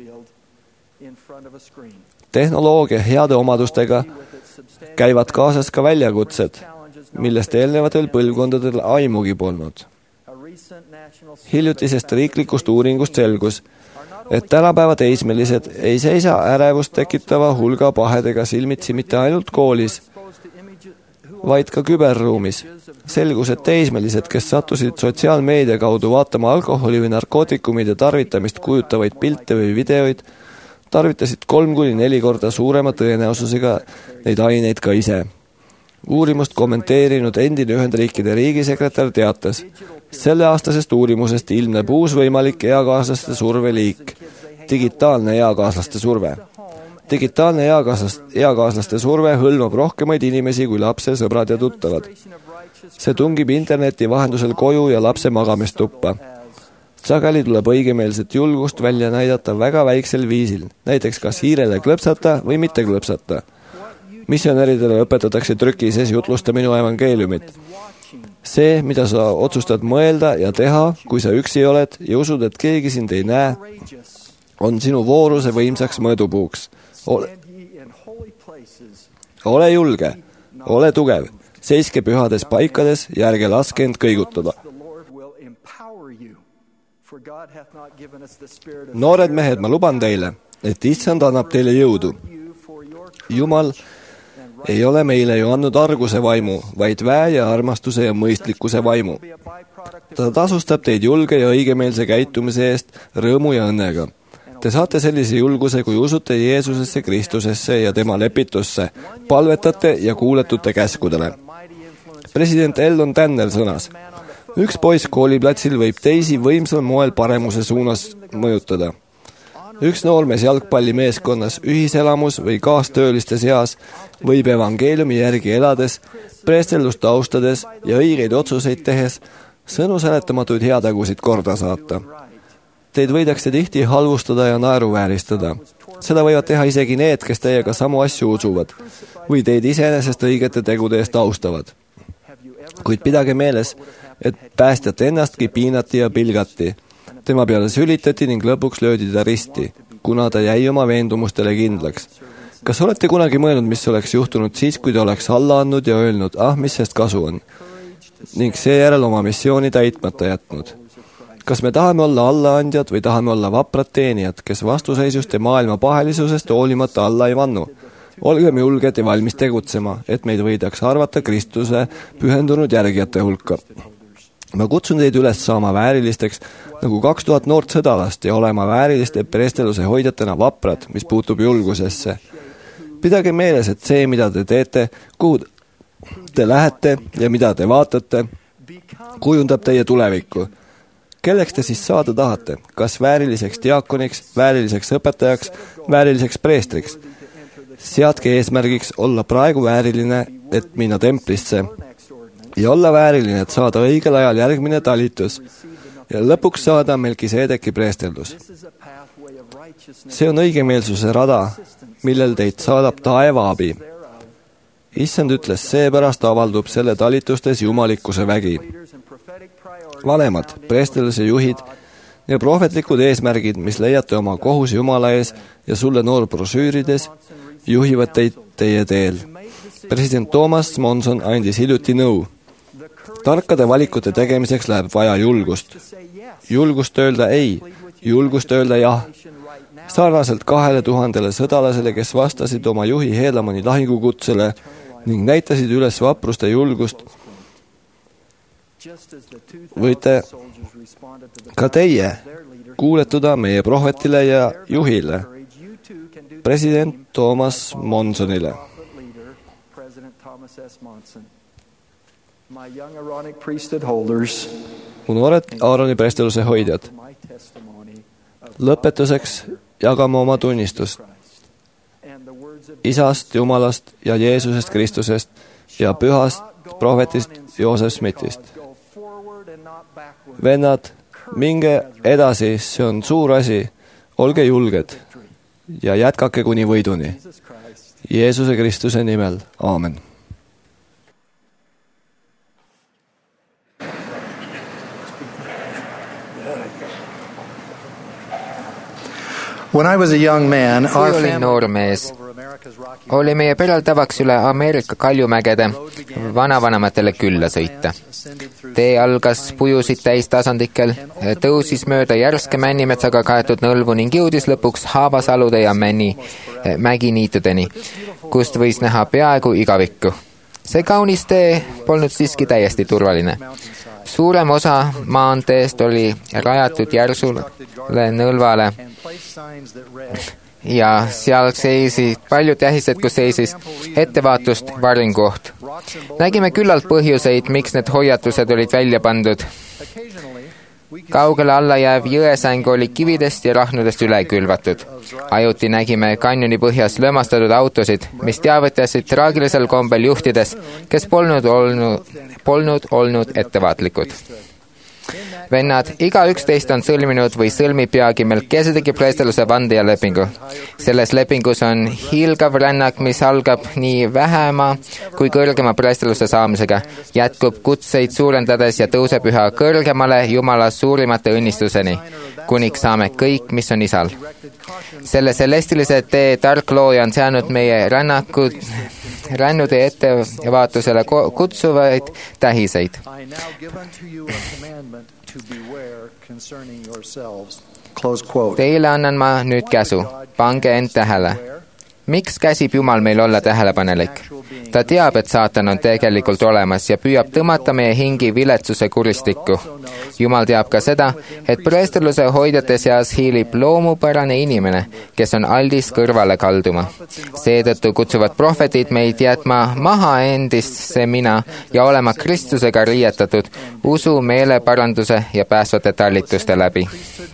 [SPEAKER 4] Tehnoloogia heade omadustega käivad kaasas ka väljakutsed, millest eelnevatel põlvkondadel aimugi polnud. Hiljutisest riiklikust uuringust selgus, et tänapäeva teismelised ei seisa ärevust tekitava hulga pahedega silmitsi mitte ainult koolis, vaid ka küberruumis. Selgus, et teismelised, kes sattusid sotsiaalmeedia kaudu vaatama alkoholi või narkootikumide tarvitamist kujutavaid pilte või videoid, tarvitasid kolm kuni neli korda suurema tõenäosusega neid aineid ka ise. Uurimust kommenteerinud endine Ühendriikide riigisekretär teatas, selle aastasest uurimusest ilmneb uus võimalik eakaaslaste surveliik, digitaalne eakaaslaste surve. Digitaalne eakaaslaste surve hõlmab rohkemaid inimesi kui lapse, sõbrad ja tuttavad. See tungib interneti vahendusel koju ja lapse magamistuppa. Sageli tuleb õigemeelset julgust välja näidata väga väiksel viisil, näiteks kas hiirele klõpsata või mitte klõpsata. Missionäridele õpetatakse trüki sees jutlusta minu evangeeliumit. See, mida sa otsustad mõelda ja teha, kui sa üksi oled ja usud, et keegi sind ei näe, on sinu vooruse võimsaks mõõdupuuks. Ole, ole julge, ole tugev, seiske pühades paikades ja ärge laske end kõigutada. Noored mehed, ma luban teile, et issand annab teile jõudu. Jumal ei ole meile ju andnud arguse vaimu, vaid väe ja armastuse ja mõistlikkuse vaimu. Ta tasustab teid julge ja õigemeelse käitumise eest rõõmu ja õnnega. Te saate sellise julguse, kui usute Jeesusesse, Kristusesse ja tema lepitusse, palvetate ja kuuletute käskudele. President Eldon Tanner sõnas, üks poiss kooliplatsil võib teisi võimsal moel paremuse suunas mõjutada. Üks noormees jalgpallimeeskonnas, ühiselamus või kaastööliste seas võib evangeeliumi järgi elades, preestellust austades ja õigeid otsuseid tehes sõnu seletamatuid heategusid korda saata. Teid võidakse tihti halvustada ja naeruvääristada. Seda võivad teha isegi need, kes teiega samu asju usuvad või teid iseenesest õigete tegude eest austavad. Kuid pidage meeles, et päästjat ennastki piinati ja pilgati. Tema peale sülitati ning lõpuks löödi ta risti, kuna ta jäi oma veendumustele kindlaks. Kas olete kunagi mõelnud, mis oleks juhtunud siis, kui ta oleks alla andnud ja öelnud, ah, mis sest kasu on, ning seejärel oma missiooni täitmata jätnud? Kas me tahame olla allaandjad või tahame olla vaprad teenijad, kes vastuseisust ja maailma pahelisusest hoolimata alla ei vannu? olgem julged ja valmis tegutsema, et meid võidaks arvata Kristuse pühendunud järgijate hulka. Ma kutsun teid üles saama väärilisteks nagu kaks tuhat noort sõdalast ja olema vääriliste preesteluse hoidjatena vaprad, mis puutub julgusesse. Pidage meeles, et see, mida te teete, kuhu te lähete ja mida te vaatate, kujundab teie tulevikku. Kelleks te siis saada tahate? Kas vääriliseks diakoniks, vääriliseks õpetajaks, vääriliseks preestriks? Seadke eesmärgiks olla praegu vääriline, et minna templisse ja olla vääriline, et saada õigel ajal järgmine talitus ja lõpuks saada Melkiseedeki preesteldus. See on õigemeelsuse rada, millel teid saadab taeva abi. Issand ütles, seepärast avaldub selle talitustes jumalikkuse vägi. Vanemad, preesteluse juhid ja prohvetlikud eesmärgid, mis leiate oma kohus Jumala ees ja sulle noor brošüürides, juhivad teid teie teel. President Thomas Monson andis hiljuti nõu. Tarkade valikute tegemiseks läheb vaja julgust. Julgust öelda ei, julgust öelda jah. Sarnaselt kahele tuhandele sõdalasele, kes vastasid oma juhi Heelamani lahingukutsele ning näitasid üles vaprust ja julgust, võite ka teie kuuletuda meie prohvetile ja juhile, president Thomas Monsonile. Mu noored Aaroni preesteluse hoidjad, lõpetuseks jagame oma tunnistust Isast, Jumalast ja Jeesusest Kristusest ja pühast prohvetist Joosef Smithist. Vennad, minge edasi, see on suur asi, olge julged ja jätkake kuni võiduni. Jeesuse Kristuse nimel, aamen.
[SPEAKER 6] When I was a young man, our
[SPEAKER 2] kui olin noor mees, oli meie perel tavaks üle Ameerika kaljumägede vanavanematele külla sõita. Tee algas pujusid täistasandikel, tõusis mööda järske männimetsaga kaetud nõlvu ning jõudis lõpuks Haabasalude ja männi, mäginiitudeni, kust võis näha peaaegu igavikku. See kaunis tee polnud siiski täiesti turvaline. Suurem osa maanteest oli rajatud järsule nõlvale ja seal seisid paljud tähised, kus seisis ettevaatust varinguoht. Nägime küllalt põhjuseid, miks need hoiatused olid välja pandud. Kaugele alla jääv jõesäng oli kividest ja rahnudest üle külvatud. Ajuti nägime kanjoni põhjas lömastatud autosid, mis teavitasid traagilisel kombel juhtides, kes polnud olnud, polnud olnud ettevaatlikud. Vennad, iga üksteist on sõlminud või sõlmib peagi Melkisedeki preesteluse vande ja lepingu. Selles lepingus on hiilgav rännak, mis algab nii vähema kui kõrgema preesteluse saamisega, jätkub kutseid suurendades ja tõuseb üha kõrgemale Jumala suurimate õnnistuseni, kuniks saame kõik, mis on Isal. Selle celestilise tee tark looja on seadnud meie rännakud rännude ettevaatusele kutsuvaid tähiseid. Teile annan ma nüüd käsu, pange end tähele. Miks käsib Jumal meil olla tähelepanelik? Ta teab, et saatan on tegelikult olemas ja püüab tõmmata meie hingi viletsuse kuristikku. Jumal teab ka seda, et preesteluse hoidjate seas hiilib loomupärane inimene, kes on aldis kõrvale kalduma. Seetõttu kutsuvad prohvetid meid jätma maha endisse mina ja olema Kristusega riietatud usu, meeleparanduse ja päästvate tallituste läbi.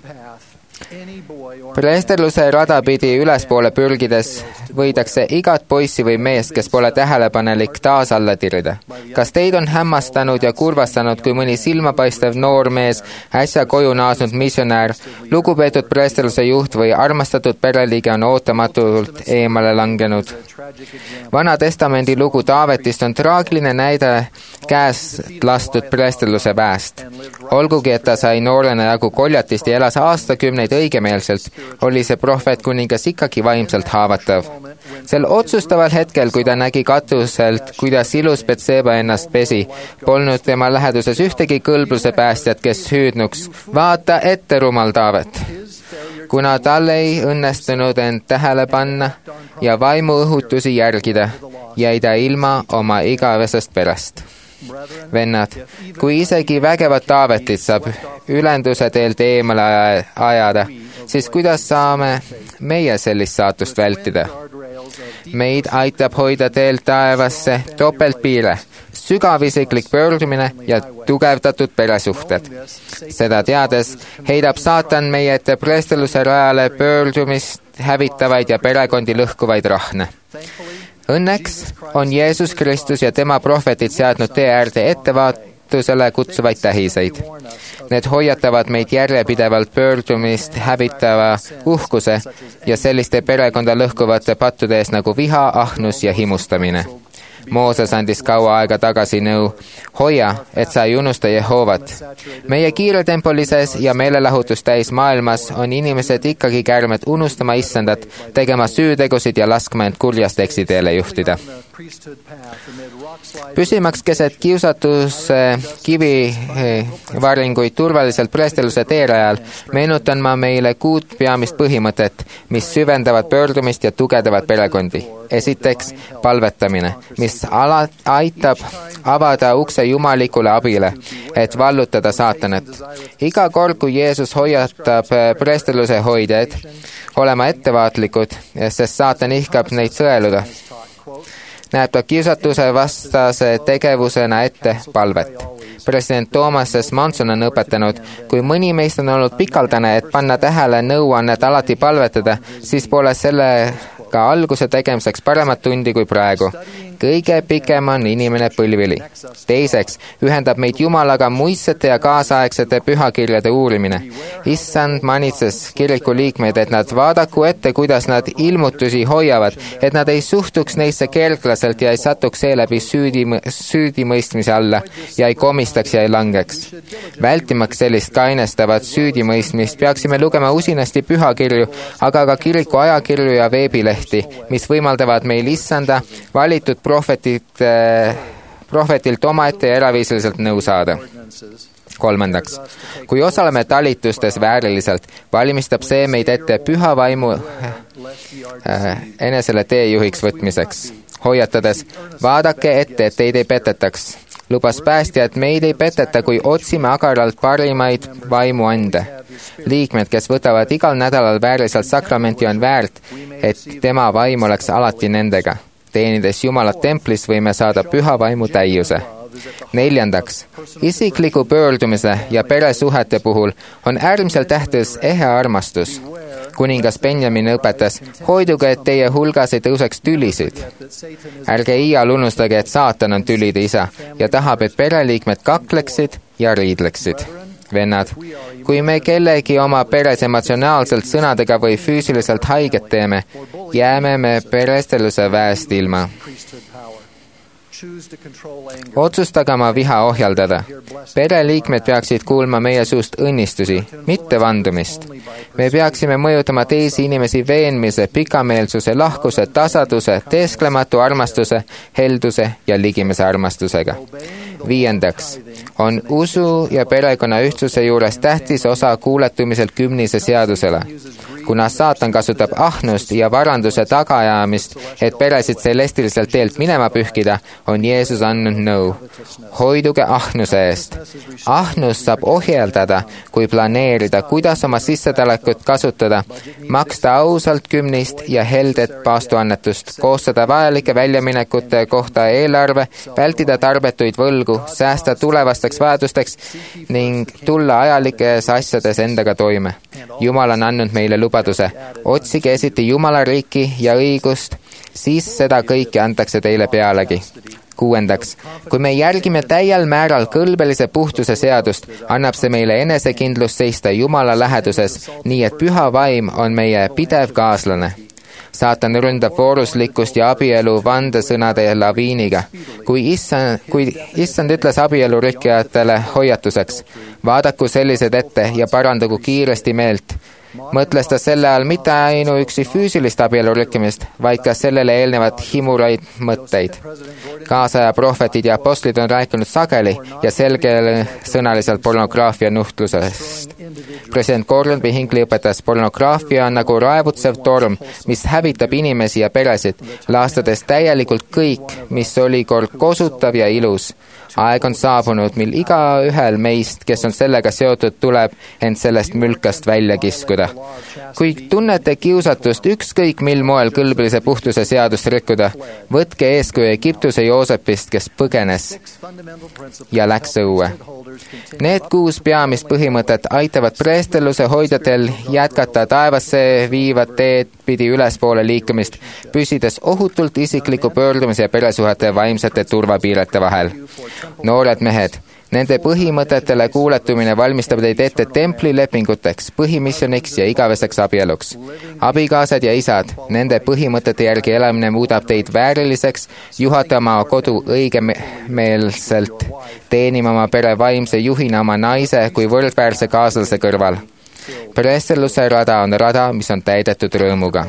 [SPEAKER 2] Preesteluse rada pidi ülespoole pürgides võidakse igat poissi või meest, kes pole tähelepanelik, taas alla tirida. Kas teid on hämmastanud ja kurvastanud, kui mõni silmapaistev noor mees, äsja koju naasnud missionäär, lugupeetud preesteluse juht või armastatud pereliige on ootamatult eemale langenud? Vana testamendi lugu Taavetist on traagiline näide käest lastud preesteluse väest. Olgugi, et ta sai noorena jagu koljatist ja elas aastakümneid õigemeelselt, oli see prohvet kuningas ikkagi vaimselt haavatav. Sel otsustaval hetkel, kui ta nägi katuselt, kuidas ilus Betseba ennast pesi, polnud tema läheduses ühtegi kõlbluse päästjat, kes hüüdnuks, vaata ette, rumal Taavet. kuna tal ei õnnestunud end tähele panna ja vaimuõhutusi järgida, jäi ta ilma oma igavesest perest. Vennad, kui isegi vägevat Taavetit saab ülenduse teelt eemale ajada, siis kuidas saame meie sellist saatust vältida? Meid aitab hoida teelt taevasse topeltpiire, sügavisiklik pöördumine ja tugevdatud peresuhted. Seda teades heidab saatan meie ette preesteluse rajale pöördumist hävitavaid ja perekondi lõhkuvaid rahne. Õnneks on Jeesus Kristus ja tema prohvetid seadnud tee äärde ettevaatusele kutsuvaid tähiseid. Need hoiatavad meid järjepidevalt pöördumist hävitava uhkuse ja selliste perekonda lõhkuvate pattude ees nagu viha, ahnus ja himustamine. Mooses andis kaua aega tagasi nõu, hoia, et sa ei unusta Jehovat. Meie kiiretempolises ja meelelahutust täis maailmas on inimesed ikkagi kärmed unustama Issandat, tegema süütegusid ja laskma end kurjast eksiteele juhtida. Püsimaks keset kiusatuse kivivaringuid turvaliselt preesteluse teerajal, meenutan ma meile kuut peamist põhimõtet, mis süvendavad pöördumist ja tugevdavad perekondi. Esiteks, palvetamine, mis ala, aitab avada ukse jumalikule abile, et vallutada saatanat. Iga kord, kui Jeesus hoiatab preesteluse hoidjaid, olema ettevaatlikud, sest saatan ihkab neid sõeluda, näeb ta kiusatuse vastase tegevusena ette palvet. President Thomas S. Manson on õpetanud, kui mõni meist on olnud pikaldane, et panna tähele nõuannet alati palvetada, siis pole sellega alguse tegemiseks paremat tundi kui praegu. Kõige pikem on inimene põlvili. Teiseks, ühendab meid Jumalaga muistsete ja kaasaegsete pühakirjade uurimine. Issand manitses kiriku liikmeid, et nad vaadaku ette, kuidas nad ilmutusi hoiavad, et nad ei suhtuks neisse kerklaselt ja ei satuks seeläbi süüdi, süüdimõistmise alla ja ei komistaks ja ei langeks. Vältimaks sellist kainestavat süüdimõistmist peaksime lugema usinasti pühakirju, aga ka kiriku ajakirju ja veebilehti, mis võimaldavad meil Issanda valitud prohvetit, prohvetilt omaette ja eraviisiliselt nõu saada. Kolmandaks, kui osaleme talitustes vääriliselt, valmistab see meid ette püha vaimu äh, enesele teejuhiks võtmiseks. Hoiatades, vaadake ette, et teid ei petetaks. Lubas päästja, et meid ei peteta, kui otsime agaralt parimaid vaimuande. Liikmed, kes võtavad igal nädalal vääriliselt sakramenti, on väärt, et tema vaim oleks alati nendega. Teenides Jumalat templis võime saada püha vaimu täiuse. Neljandaks, isikliku pöördumise ja peresuhete puhul on äärmiselt tähtis ehe armastus. Kuningas Benjamin õpetas, hoiduge, et teie hulgas ei tõuseks tülisid. Ärge iial unustage, et saatan on tülide isa ja tahab, et pereliikmed kakleksid ja riidleksid. Vennad, kui me kellegi oma peres emotsionaalselt sõnadega või füüsiliselt haiget teeme, jääme me peresteluse väest ilma. Otsustage oma viha ohjaldada. Pereliikmed peaksid kuulma meie suust õnnistusi, mitte vandumist. Me peaksime mõjutama teisi inimesi veenmise, pikameelsuse, lahkuse, tasaduse, teesklematu armastuse, helduse ja ligimese armastusega. Viiendaks, on usu ja perekonna ühtsuse juures tähtis osa kuuletumiselt kümnise seadusele. Kuna saatan kasutab ahnust ja varanduse tagaajamist, et peresid celestiliselt teelt minema pühkida, on Jeesus andnud nõu. Hoiduge ahnuse eest. Ahnus saab ohjeldada, kui planeerida, kuidas oma sissetulekut kasutada, maksta ausalt kümnist ja heldet paastuannetust, koostada vajalike väljaminekute kohta eelarve, vältida tarbetuid võlgu, säästa tulevasteks vajadusteks ning tulla ajalikes asjades endaga toime. Jumal on andnud meile lubaduse, otsige esiti Jumala riiki ja õigust, siis seda kõike antakse teile pealegi. Kuuendaks, kui me järgime täiel määral kõlbelise puhtuse seadust, annab see meile enesekindlust seista Jumala läheduses, nii et püha vaim on meie pidev kaaslane. Saatan ründab vooruslikkust ja abielu vandesõnade laviiniga. Kui issand, kui issand ütles abielu rikkujatele hoiatuseks, vaadaku sellised ette ja parandagu kiiresti meelt, mõtles ta selle all mitte ainuüksi füüsilist abielu rükkimist, vaid ka sellele eelnevat himuraid mõtteid. Kaasaja prohvetid ja apostlid on rääkinud sageli ja selgele sõnaliselt pornograafia nuhtlusest. president Gordon B. Hinckley õpetas, pornograafia on nagu raevutsev torm, mis hävitab inimesi ja peresid, laastades täielikult kõik, mis oli kord kosutav ja ilus. Aeg on saabunud, mil igaühel meist, kes on sellega seotud, tuleb end sellest mülkast välja kiskuda. Kui tunnete kiusatust ükskõik mil moel kõlblise puhtuse seadust rikkuda, võtke eeskuju Egiptuse Joosepist, kes põgenes ja läks õue. Need kuus peamist põhimõtet aitavad preestelluse hoidjatel jätkata taevasse viivat teed pidi ülespoole liikumist, püsides ohutult isikliku pöördumise ja peresuhete vaimsete turvapiirete vahel. Noored mehed, nende põhimõtetele kuuletumine valmistab teid ette templilepinguteks, põhimissioniks ja igaveseks abieluks. Abikaasad ja isad, nende põhimõtete järgi elamine muudab teid vääriliseks, juhatama kodu õigemeelselt, teenima oma pere vaimse juhina oma naise kui võrdväärse kaaslase kõrval. Preestelluse rada on rada, mis on täidetud rõõmuga.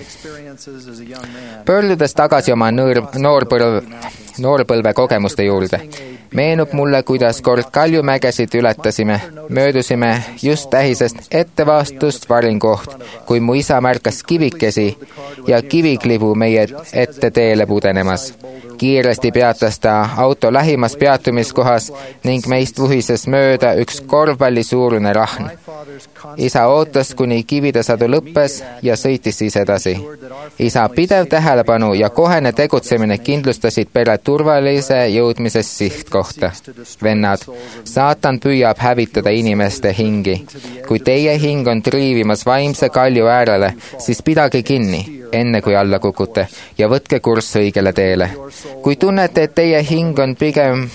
[SPEAKER 2] Pöördudes tagasi oma noor, noorpõlve, noorpõlve kogemuste juurde, meenub mulle, kuidas kord Kaljumägesid ületasime, möödusime just tähisest ettevaastust varinkoht, kui mu isa märkas kivikesi ja kiviklibu meie ette teele pudenemas. Kiiresti peatas ta auto lähimas peatumiskohas ning meist vuhises mööda üks korvpalli suurune rahn. Isa ootas, kuni kividesadu lõppes ja sõitis siis edasi. Isa pidev tähelepanu ja kohene tegutsemine kindlustasid pere turvalise jõudmises sihtkohta. Vennad, saatan püüab hävitada inimeste hingi. Kui teie hing on triivimas vaimse kalju äärele, siis pidage kinni, enne kui alla kukute, ja võtke kurss õigele teele. Kui tunnete, et teie hing on pigem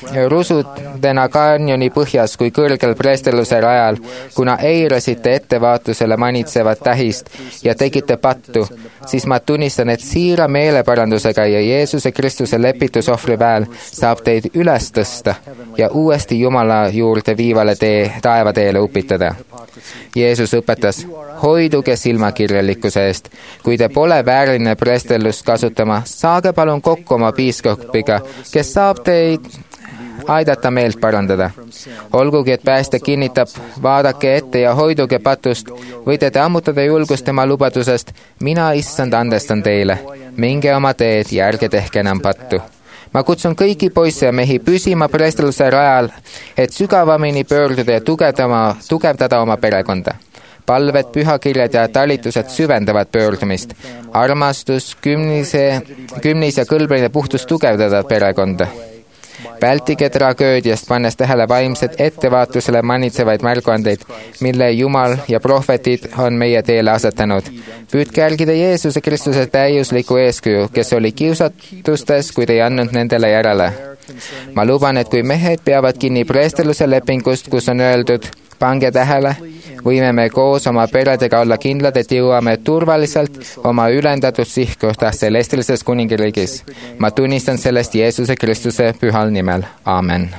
[SPEAKER 2] rusudena kanjoni põhjas kui kõrgel preestelluse rajal, kuna eirasite ettevaatusele manitsevat tähist ja tegite pattu, siis ma tunnistan, et siira meeleparandusega ja Jeesuse Kristuse lepitusohvri väel saab teid üles tõsta ja uuesti Jumala juurde viivale tee, taevateele upitada. Jeesus õpetas, hoiduge silmakirjalikkuse eest. Kui te pole vääriline preestellust kasutama, saage palun kokku oma piiskopiga, kes saab teid aidata meelt parandada. Olgugi, et päästja kinnitab, vaadake ette ja hoiduge patust, võite te ammutada julgust tema lubadusest, mina, issand, andestan teile. Minge oma teed ja ärge tehke enam pattu. Ma kutsun kõiki poisse ja mehi püsima preestelluse rajal, et sügavamini pöörduda ja tugevdama, tugevdada oma perekonda. Palved, pühakirjad ja talitused süvendavad pöördumist. Armastus, kümnise, kümnis ja kõlbeline puhtus tugevdada perekonda. Vältige tragöödiast, pannes tähele vaimset ettevaatusele manitsevaid märguandeid, mille Jumal ja prohvetid on meie teele asetanud. Püüdke jälgida Jeesuse Kristuse täiuslikku eeskuju, kes oli kiusatustes, kuid ei andnud nendele järele. Ma luban, et kui mehed peavad kinni preestelluse lepingust, kus on öeldud, pange tähele, võime me koos oma peredega olla kindlad, et jõuame turvaliselt oma ülendatud sihtkohta celestilises kuningriigis. Ma tunnistan sellest Jeesuse Kristuse pühal nimel. Aamen.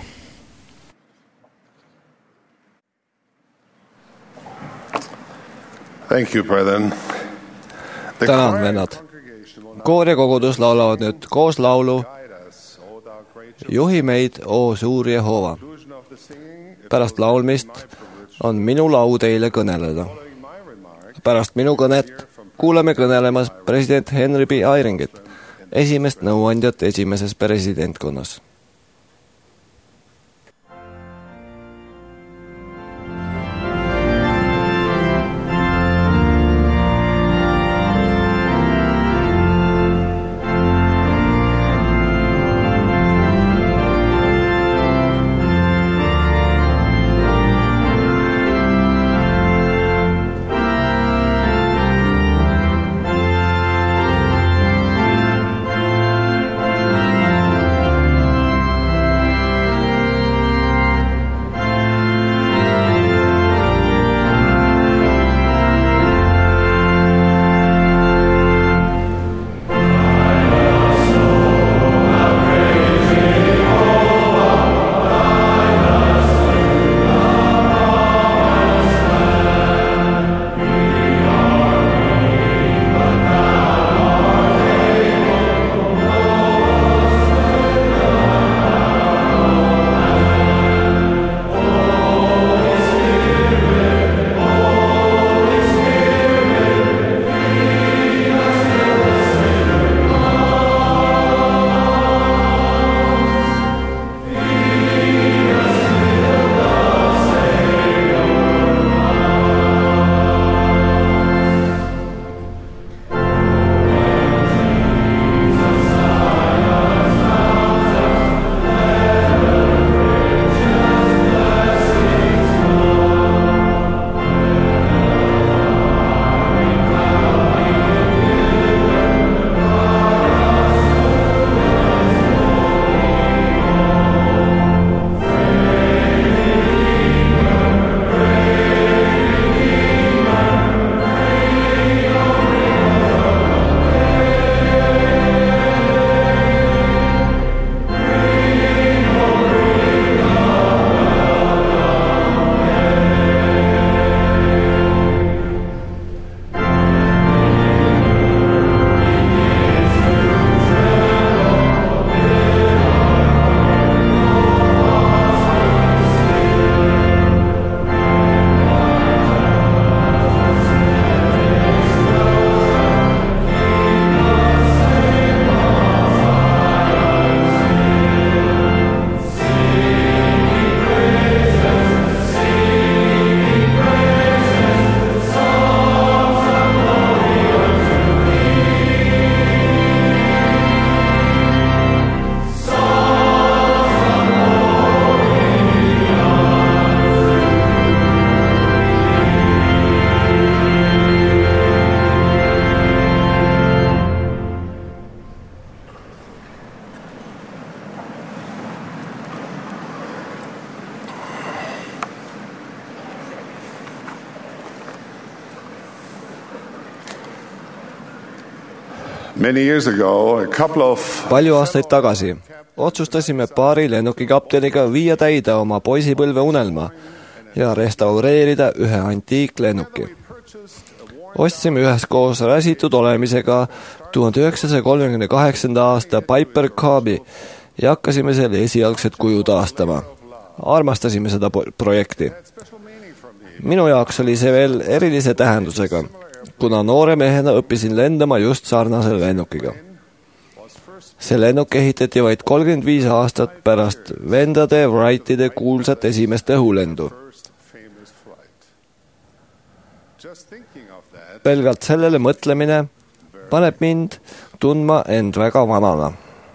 [SPEAKER 3] Thank you, brethren.
[SPEAKER 4] Tänan, vennad. Koor ja kogudus laulavad nüüd koos laulu Juhi meid, oo suur Jehova. Pärast laulmist on minu lau teile kõneleda. Pärast minu kõnet kuuleme kõnelemas president Henry B. Eyringit, esimest nõuandjat esimeses presidentkonnas.
[SPEAKER 3] Many years ago, a couple of
[SPEAKER 4] palju aastaid tagasi otsustasime paari lennukikapteniga viia täide oma poisipõlve unelma ja restaureerida ühe antiiklennuki. Ostsime üheskoos räsitud olemisega tuhande üheksasaja kolmekümne kaheksanda aasta Piper Cub'i ja hakkasime selle esialgset kuju taastama. Armastasime seda projekti. Minu jaoks oli see veel erilise tähendusega, kuna noore mehena õppisin lendama just sarnase lennukiga. See lennuk ehitati vaid kolmkümmend viis aastat pärast vendade Wrightide kuulsat esimest õhulendu. Pelgalt sellele mõtlemine paneb mind tundma end väga vanana.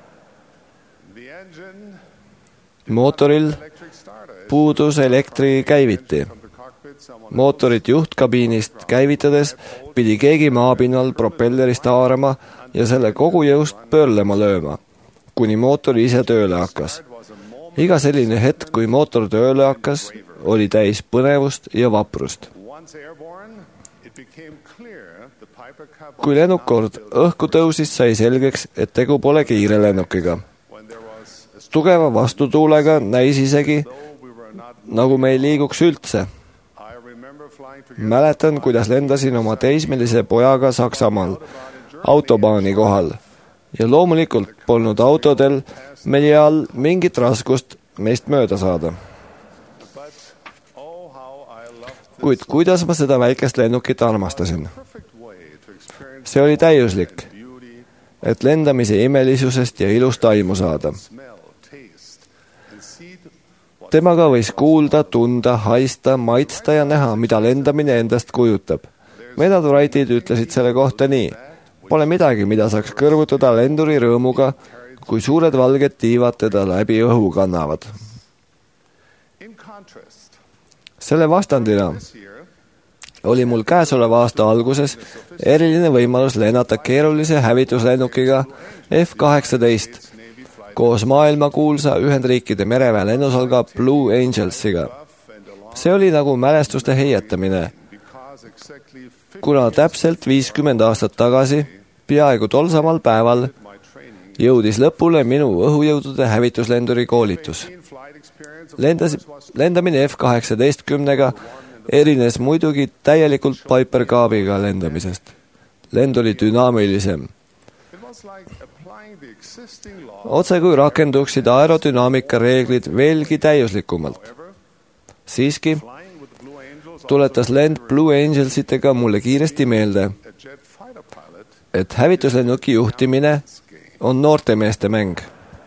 [SPEAKER 4] Mootoril puudus elektri käiviti. Mootorit juhtkabiinist käivitades pidi keegi maapinnal propellerist haarama ja selle kogu jõust pöörlema lööma, kuni mootor ise tööle hakkas. Iga selline hetk, kui mootor tööle hakkas, oli täis põnevust ja vaprust. Kui lennukord õhku tõusis, sai selgeks, et tegu pole kiire lennukiga. Tugeva vastutuulega näis isegi, nagu me ei liiguks üldse. Mäletan, kuidas lendasin oma teismelise pojaga Saksamaal autobaani kohal ja loomulikult polnud autodel meie all mingit raskust meist mööda saada. Kuid kuidas ma seda väikest lennukit armastasin? See oli täiuslik, et lendamise imelisusest ja ilust aimu saada. Temaga võis kuulda, tunda, haista, maitsta ja näha, mida lendamine endast kujutab. Vennad Wrightid ütlesid selle kohta nii. Pole midagi, mida saaks kõrvutada lenduri rõõmuga, kui suured valged tiivad teda läbi õhu kannavad. Selle vastandina oli mul käesoleva aasta alguses eriline võimalus lennata keerulise hävituslennukiga F kaheksateist koos maailmakuulsa Ühendriikide mereväe lennusalga Blue Angelsiga. See oli nagu mälestuste heietamine, kuna täpselt viiskümmend aastat tagasi, peaaegu tol samal päeval, jõudis lõpule minu õhujõudude hävituslenduri koolitus. Lendas, lendamine F kaheksateistkümnega erines muidugi täielikult Piper Cub'iga lendamisest. Lend oli dünaamilisem. Otse kui rakenduksid aerodünaamika reeglid veelgi täiuslikumalt. Siiski tuletas lend Blue Angelsitega mulle kiiresti meelde, et hävituslennuki juhtimine on noortemeeste mäng.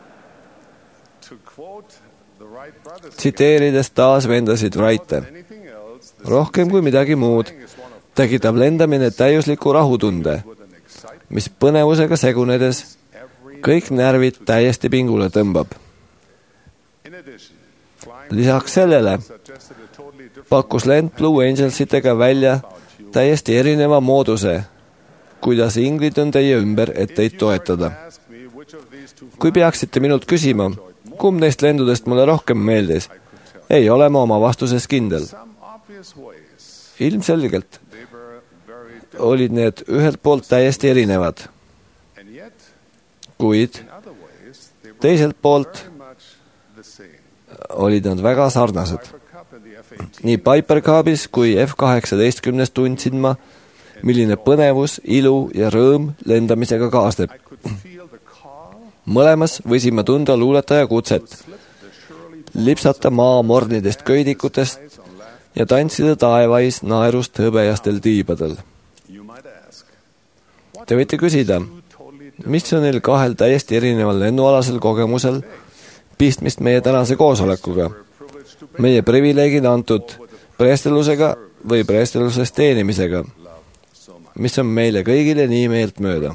[SPEAKER 4] Tsiteerides taas vendasid Wrighte. Rohkem kui midagi muud tekitab lendamine täiusliku rahutunde, mis põnevusega segunedes kõik närvid täiesti pingule tõmbab. Lisaks sellele pakkus lend Blue Angelsitega välja täiesti erineva mooduse, kuidas inglid on teie ümber, et teid toetada. Kui peaksite minult küsima, kumb neist lendudest mulle rohkem meeldis, ei ole ma oma vastuses kindel. Ilmselgelt olid need ühelt poolt täiesti erinevad, kuid teiselt poolt olid nad väga sarnased. Nii Piper Cub'is kui F kaheksateistkümnes tundsin ma, milline põnevus, ilu ja rõõm lendamisega kaasneb. Mõlemas võisime tunda luuletaja kutset, lipsata maa mornidest köidikutest ja tantsida taevais naerust hõbejastel tiibadel. Te võite küsida, mis on neil kahel täiesti erineval lennualasel kogemusel pistmist meie tänase koosolekuga, meie privileegina antud preestelusega või preesteluses teenimisega, mis on meile kõigile nii meelt mööda.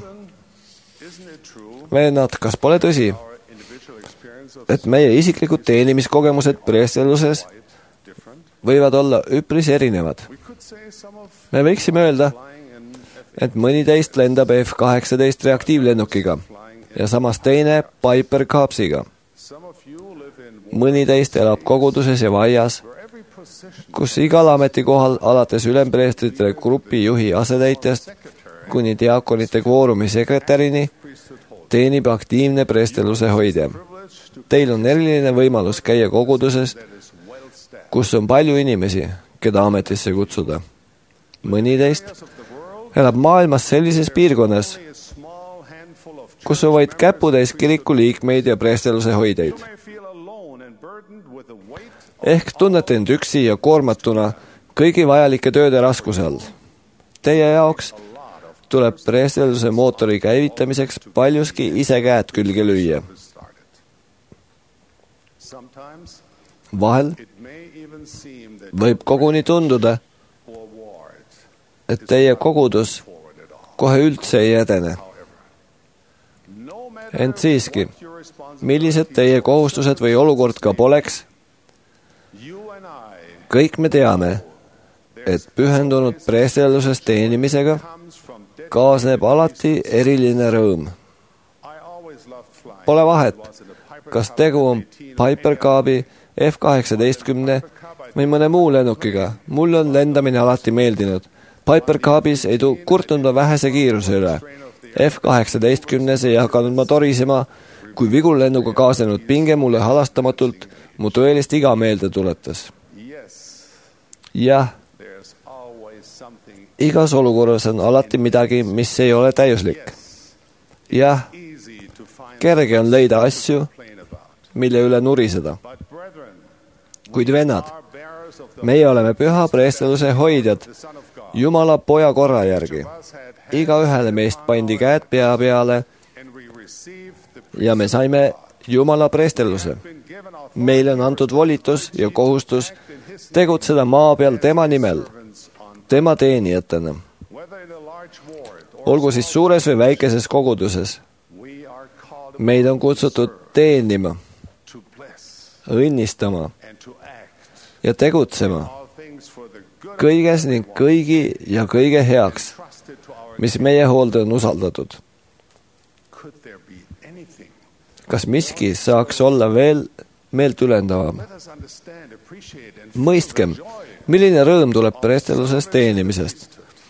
[SPEAKER 4] Vennad, kas pole tõsi, et meie isiklikud teenimiskogemused preesteluses võivad olla üpris erinevad? Me võiksime öelda, et mõni teist lendab F kaheksateist reaktiivlennukiga ja samas teine Piper Cub'iga. Mõni teist elab koguduses ja vaias, kus igal ametikohal alates ülempreestritele grupi juhi asetäitjast kuni diaakonite kvoorumi sekretärini teenib aktiivne preesteluse hoidja. Teil on eriline võimalus käia koguduses, kus on palju inimesi, keda ametisse kutsuda. Mõni teist elab maailmas sellises piirkonnas, kus on vaid käputäis kiriku liikmeid ja preesteluse hoidjaid. Ehk tunnete end üksi ja koormatuna kõigi vajalike tööde raskuse all. Teie jaoks tuleb preesteluse mootori käivitamiseks paljuski ise käed külge lüüa. Vahel võib koguni tunduda, et teie kogudus kohe üldse ei edene. Ent siiski, millised teie kohustused või olukord ka poleks, kõik me teame, et pühendunud preesteluses teenimisega kaasneb alati eriline rõõm. Pole vahet, kas tegu on Piper Cubi, F kaheksateistkümne või mõne muu lennukiga. Mul on lendamine alati meeldinud. Piper Cubis ei tuu kurtnud ma vähese kiiruse üle. F kaheksateistkümnes ei hakanud ma torisema, kui vigullennuga kaasnenud pinge mulle halastamatult mu tõelist iga meelde tuletas. Jah, igas olukorras on alati midagi, mis ei ole täiuslik. Jah, kerge on leida asju, mille üle nuriseda. Kuid vennad, meie oleme püha preesteluse hoidjad Jumala poja korra järgi. Iga ühele meist pandi käed pea peale ja me saime Jumala preesteluse. Meile on antud volitus ja kohustus tegutseda maa peal tema nimel, tema teenijatena. Olgu siis suures või väikeses koguduses. Meid on kutsutud teenima, õnnistama ja tegutsema kõiges ning kõigi ja kõige heaks, mis meie hoolde on usaldatud. Kas miski saaks olla veel meelt ülendavam? Mõistkem, milline rõõm tuleb preesteluses teenimisest.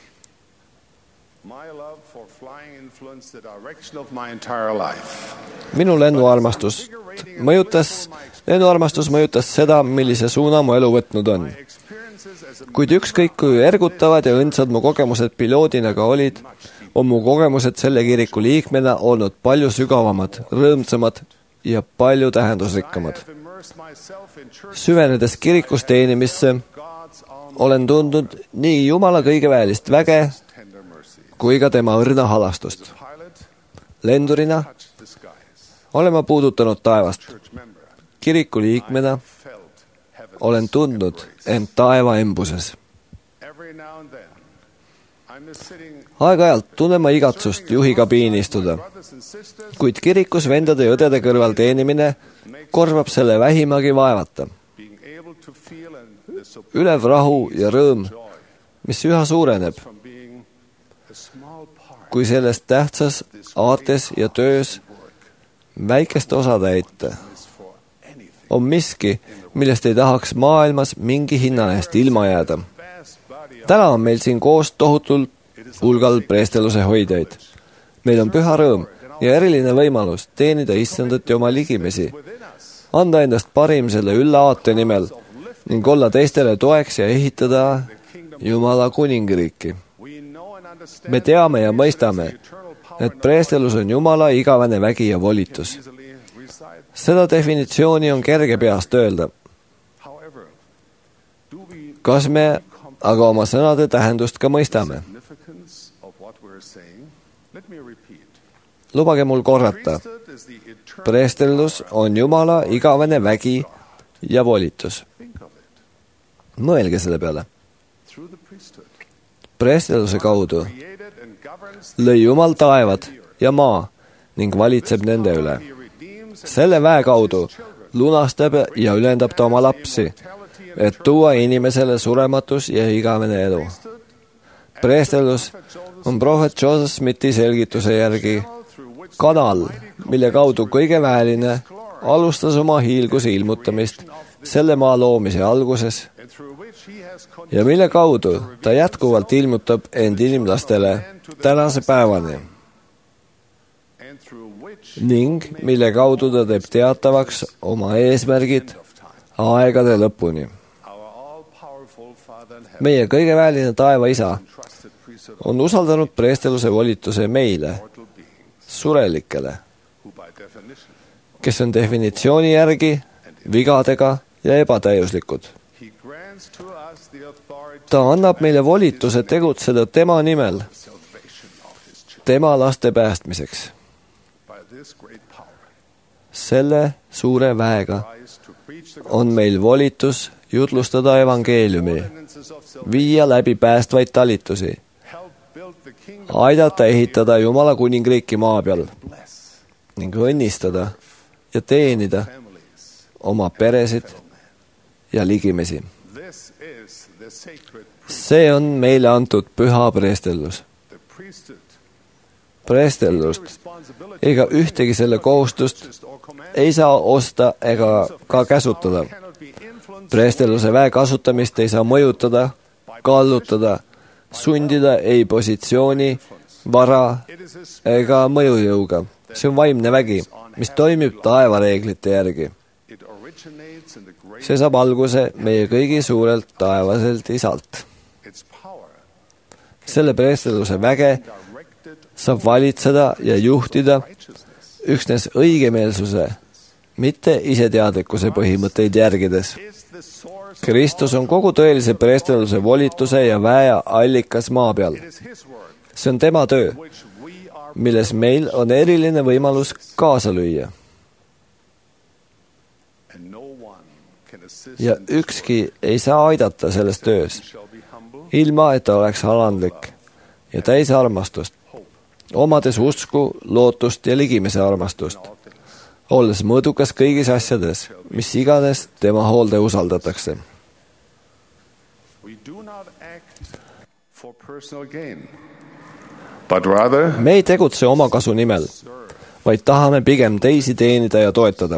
[SPEAKER 4] Minu lennuarmastus mõjutas, lennuarmastus mõjutas seda, millise suuna mu elu võtnud on. Kuid ükskõik kui ergutavad ja õndsad mu kogemused piloodina ka olid, on mu kogemused selle kiriku liikmena olnud palju sügavamad, rõõmsamad ja palju tähendusrikkamad. Süvenedes kirikus teenimisse, olen tundnud nii Jumala kõigeväelist väge kui ka tema õrna halastust. Lendurina olen ma puudutanud taevast. Kiriku liikmena olen tundnud end taeva embuses. Aeg-ajalt tunnen ma igatsust juhi kabiini istuda, kuid kirikus vendade ja õdede kõrval teenimine korvab selle vähimagi vaevata. Ülev rahu ja rõõm, mis üha suureneb, kui sellest tähtsas aates ja töös väikest osa täita, on miski, millest ei tahaks maailmas mingi hinna eest ilma jääda. Täna on meil siin koos tohutult hulgal preesteluse hoidjaid. Meil on püha rõõm ja eriline võimalus teenida issandat ja oma ligimesi, anda endast parim selle ülla aate nimel ning olla teistele toeks ja ehitada Jumala kuningriiki. Me teame ja mõistame, et preestelus on Jumala igavene vägi ja volitus. Seda definitsiooni on kerge peast öelda. Kas me aga oma sõnade tähendust ka mõistame? Lubage mul korrata. Preestelus on Jumala igavene vägi ja volitus. Mõelge selle peale. Preesteluse kaudu lõi Jumal taevad ja maa ning valitseb nende üle. Selle väe kaudu lunastab ja ülendab ta oma lapsi, et tuua inimesele surematus ja igavene elu. Preestelus on prohvet Joseph Smithi selgituse järgi kanal, mille kaudu kõige väeline alustas oma hiilguse ilmutamist selle maa loomise alguses ja mille kaudu ta jätkuvalt ilmutab end inimlastele tänase päevani ning mille kaudu ta teeb teatavaks oma eesmärgid aegade lõpuni. Meie kõigeväeline taeva isa on usaldanud preesteluse volituse meile, surelikele, kes on definitsiooni järgi vigadega ja ebatäiuslikud. Ta annab meile volituse tegutseda tema nimel, tema laste päästmiseks. Selle suure väega on meil volitus jutlustada evangeeliumi, viia läbi päästvaid talitusi, aidata ehitada Jumala kuningriiki maa peal ning õnnistada ja teenida oma peresid ja ligimesi. See on meile antud püha preestellus. Preestellust ega ühtegi selle kohustust ei saa osta ega ka käsutada. Preestelluse väe kasutamist ei saa mõjutada, kallutada, sundida ei positsiooni, vara ega mõjujõuga. See on vaimne vägi, mis toimib taevareeglite järgi. See saab alguse meie kõigi suurelt taevaselt isalt. Selle preestelluse väge saab valitseda ja juhtida üksnes õigemeelsuse, mitte iseteadlikkuse põhimõtteid järgides. Kristus on kogu tõelise preestelluse volituse ja väe allikas maa peal. See on tema töö, milles meil on eriline võimalus kaasa lüüa. Ja ükski ei saa aidata selles töös, ilma et ta oleks alandlik ja täis armastust, omades usku, lootust ja ligimese armastust, olles mõõdukas kõigis asjades, mis iganes tema hoolde usaldatakse. Me ei tegutse oma kasu nimel, vaid tahame pigem teisi teenida ja toetada.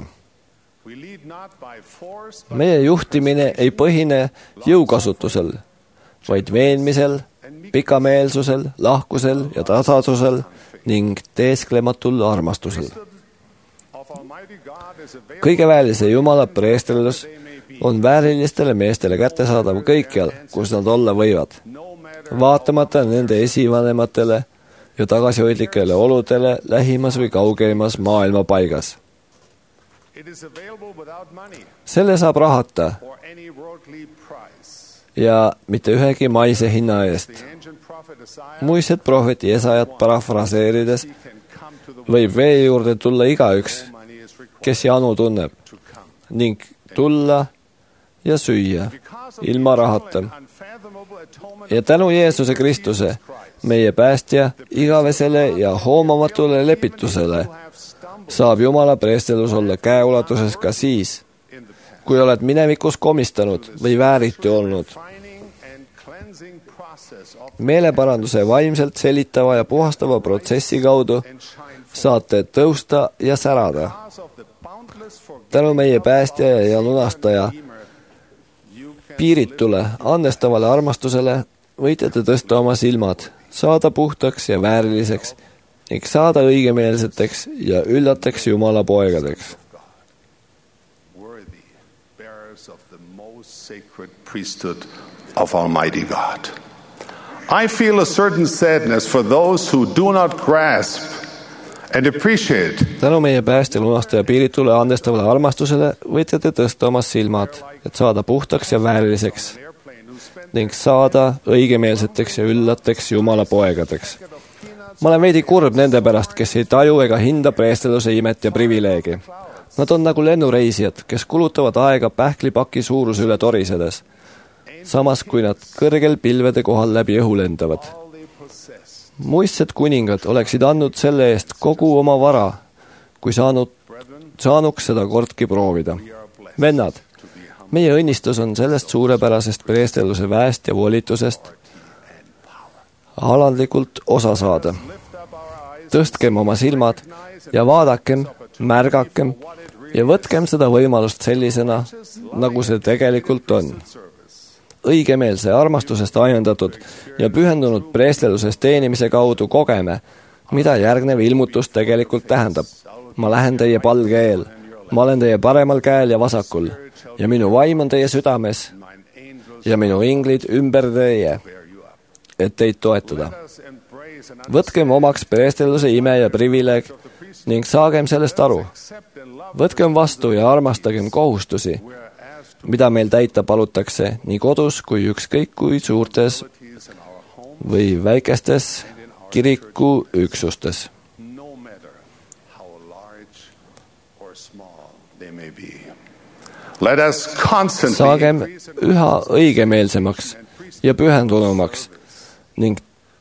[SPEAKER 4] Meie juhtimine ei põhine jõukasutusel, vaid veenmisel, pikameelsusel, lahkusel ja tasasusel ning teesklematul armastusel. Kõigeväelise Jumala preestellus on väärilistele meestele kättesaadav kõikjal, kus nad olla võivad, vaatamata nende esivanematele ja tagasihoidlikele oludele lähimas või kaugelimas maailma paigas. Selle saab rahata ja mitte ühegi maise hinna eest. Muised prohveti Jesajat parafraseerides võib vee juurde tulla igaüks, kes janu tunneb, ning tulla ja süüa ilma rahata. Ja tänu Jeesuse Kristuse, meie päästja, igavesele ja hoomamatule lepitusele saab Jumala preestellus olla käeulatuses ka siis, kui oled minevikus komistanud või vääriti olnud. Meeleparanduse vaimselt selitava ja puhastava protsessi kaudu saate tõusta ja särada. Tänu meie päästja ja lunastaja piiritule, andestavale armastusele võite te tõsta oma silmad, saada puhtaks ja vääriliseks ning saada õigemeelseteks ja üllateks Jumala poegadeks. Of Almighty God. I feel a certain sadness for those who do not grasp and appreciate. Tänu meie päästja lunastaja piiritule andestavale armastusele võite te tõsta oma silmad, et saada puhtaks ja vääriliseks ning saada õigemeelseteks ja üllateks Jumala poegadeks. Ma olen veidi kurb nende pärast, kes ei taju ega hinda preestelluse imet ja privileegi. Nad on nagu lennureisijad, kes kulutavad aega pähklipaki suuruse üle torisedes, samas kui nad kõrgel pilvede kohal läbi õhu lendavad. Muistsed kuningad oleksid andnud selle eest kogu oma vara, kui saanud, saanuks seda kordki proovida. Vennad, meie õnnistus on sellest suurepärasest preestelluse väest ja volitusest alandlikult osa saada. Tõstkem oma silmad ja vaadakem, märgakem ja võtkem seda võimalust sellisena, nagu see tegelikult on. õigemeelse armastusest ajendatud ja pühendunud preesteluses teenimise kaudu kogeme, mida järgnev ilmutus tegelikult tähendab. Ma lähen teie palge eel, ma olen teie paremal käel ja vasakul ja minu vaim on teie südames ja minu inglid ümber teie, et teid toetada. Võtkem omaks preesteluse ime ja privileeg ning saagem sellest aru. Võtkem vastu ja armastagem kohustusi, mida meil täita palutakse nii kodus kui ükskõik kui suurtes või väikestes kiriku üksustes. Saagem üha õigemeelsemaks ja pühendunumaks ning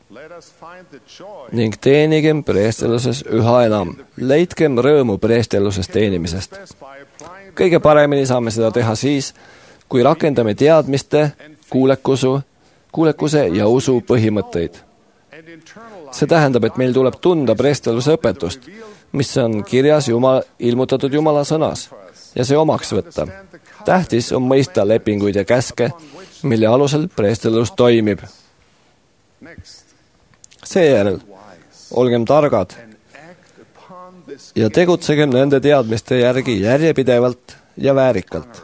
[SPEAKER 4] ning teenigem preesteluses üha enam. Leidkem rõõmu preesteluses teenimisest. Kõige paremini saame seda teha siis, kui rakendame teadmiste, kuulekusu, kuulekuse ja usu põhimõtteid. See tähendab, et meil tuleb tunda preesteluse õpetust, mis on kirjas Jumal, ilmutatud Jumala sõnas ja see omaks võtta. Tähtis on mõista lepinguid ja käske, mille alusel preestelus toimib. Seejärel olgem targad ja tegutsegem nende teadmiste järgi järjepidevalt ja väärikalt.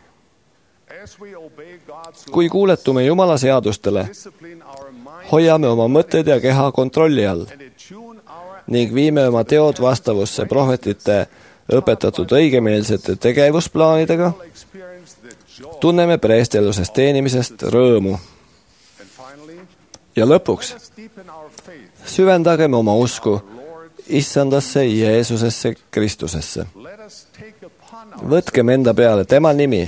[SPEAKER 4] Kui kuuletume Jumala seadustele, hoiame oma mõtted ja keha kontrolli all ning viime oma teod vastavusse prohvetite õpetatud õigemeelsete tegevusplaanidega, tunneme preesteluses teenimisest rõõmu. Ja lõpuks, süvendagem oma usku Issandasse Jeesusesse Kristusesse. Võtkem enda peale tema nimi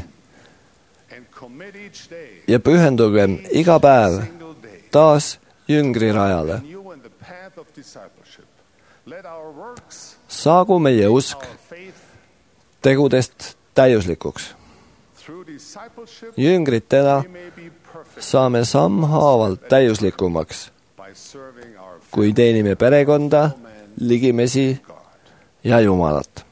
[SPEAKER 4] ja pühendugem iga päev taas jüngri rajale. Saagu meie usk tegudest täiuslikuks. Jüngritena saame sammhaavalt täiuslikumaks, kui teenime perekonda, ligimesi ja Jumalat.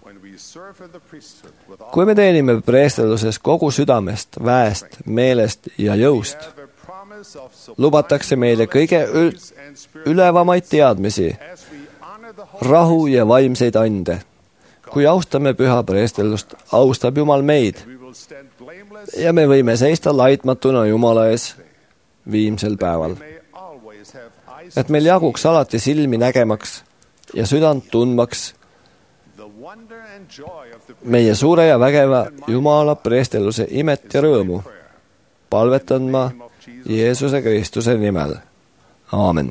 [SPEAKER 4] Kui me teenime preesteluses kogu südamest, väest, meelest ja jõust, lubatakse meile kõige ül- ülevamaid teadmisi, rahu ja vaimseid ande. Kui austame püha preestelust, austab Jumal meid ja me võime seista laitmatuna Jumala ees viimsel päeval. Et meil jaguks alati silmi nägemaks ja südant tundmaks meie suure ja vägeva Jumala preesteluse imet ja rõõmu. Palvetan ma Jeesuse Kristuse nimel. Aamen.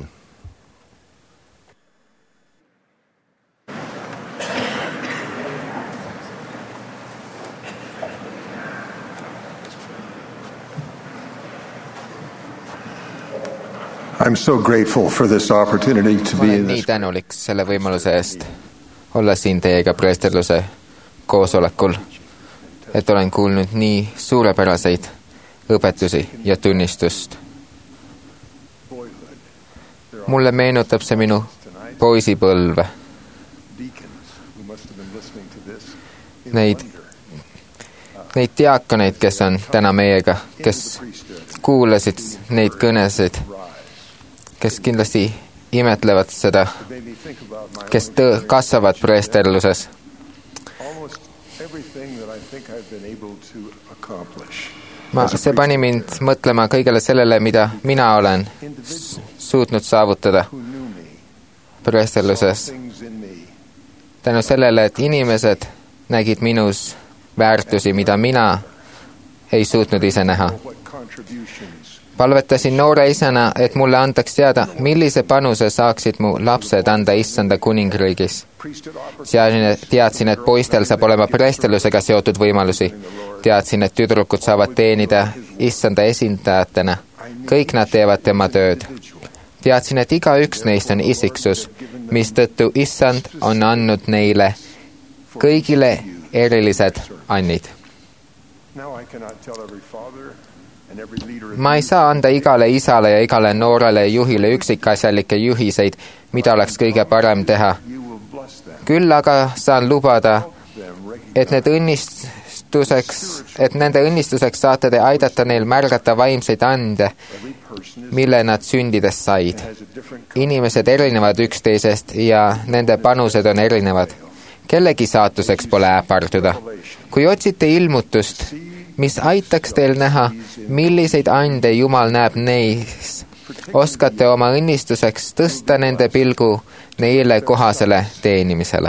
[SPEAKER 3] I'm so grateful for this opportunity to be in
[SPEAKER 2] Olen nii
[SPEAKER 3] this.
[SPEAKER 2] tänulik selle võimaluse eest olla siin teiega preesteluse koosolekul, et olen kuulnud nii suurepäraseid õpetusi ja tunnistust. Mulle meenutab see minu poisipõlve. Neid, neid diakoneid, kes on täna meiega, kes kuulasid neid kõnesid, kes kindlasti imetlevad seda, kes tõ- kasvavad preesterluses. Ma, see pani mind mõtlema kõigele sellele, mida mina olen suutnud saavutada preesterluses. Tänu sellele, et inimesed nägid minus väärtusi, mida mina ei suutnud ise näha. Palvetasin noore isana, et mulle antaks teada, millise panuse saaksid mu lapsed anda Issanda kuningriigis. Teadsin, et poistel saab olema preestelusega seotud võimalusi. Teadsin, et tüdrukud saavad teenida Issanda esindajatena. Kõik nad teevad tema tööd. Teadsin, et iga üks neist on isiksus, mistõttu Issand on andnud neile kõigile erilised annid. Ma ei saa anda igale isale ja igale noorele juhile üksikasjalikke juhiseid, mida oleks kõige parem teha. Küll aga saan lubada, et need õnnist, õnnistuseks, et nende õnnistuseks saate te aidata neil märgata vaimseid ande, mille nad sündides said. Inimesed erinevad üksteisest ja nende panused on erinevad. Kellegi saatuseks pole äparduda. Kui otsite ilmutust, mis aitaks teil näha, milliseid ande Jumal näeb neis, oskate oma õnnistuseks tõsta nende pilgu neile kohasele teenimisele.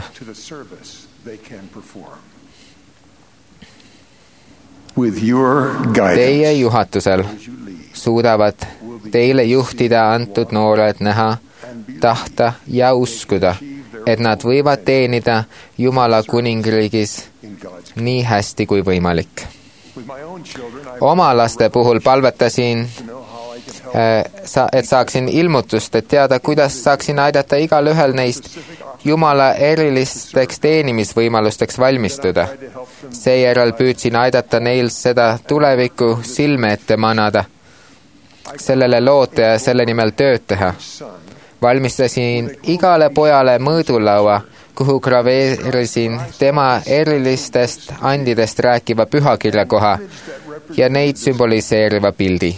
[SPEAKER 2] Teie juhatusel suudavad teile juhtida antud noored näha, tahta ja uskuda, et nad võivad teenida Jumala kuningriigis nii hästi kui võimalik. Oma laste puhul palvetasin, et saaksin ilmutust, et teada, kuidas saaksin aidata igal ühel neist Jumala erilisteks teenimisvõimalusteks valmistuda. Seejärel püüdsin aidata neil seda tulevikku silme ette manada, sellele loota ja selle nimel tööd teha. Valmistasin igale pojale mõõdulaua, kuhu graveerisin tema erilistest andidest rääkiva pühakirja koha ja neid sümboliseeriva pildi.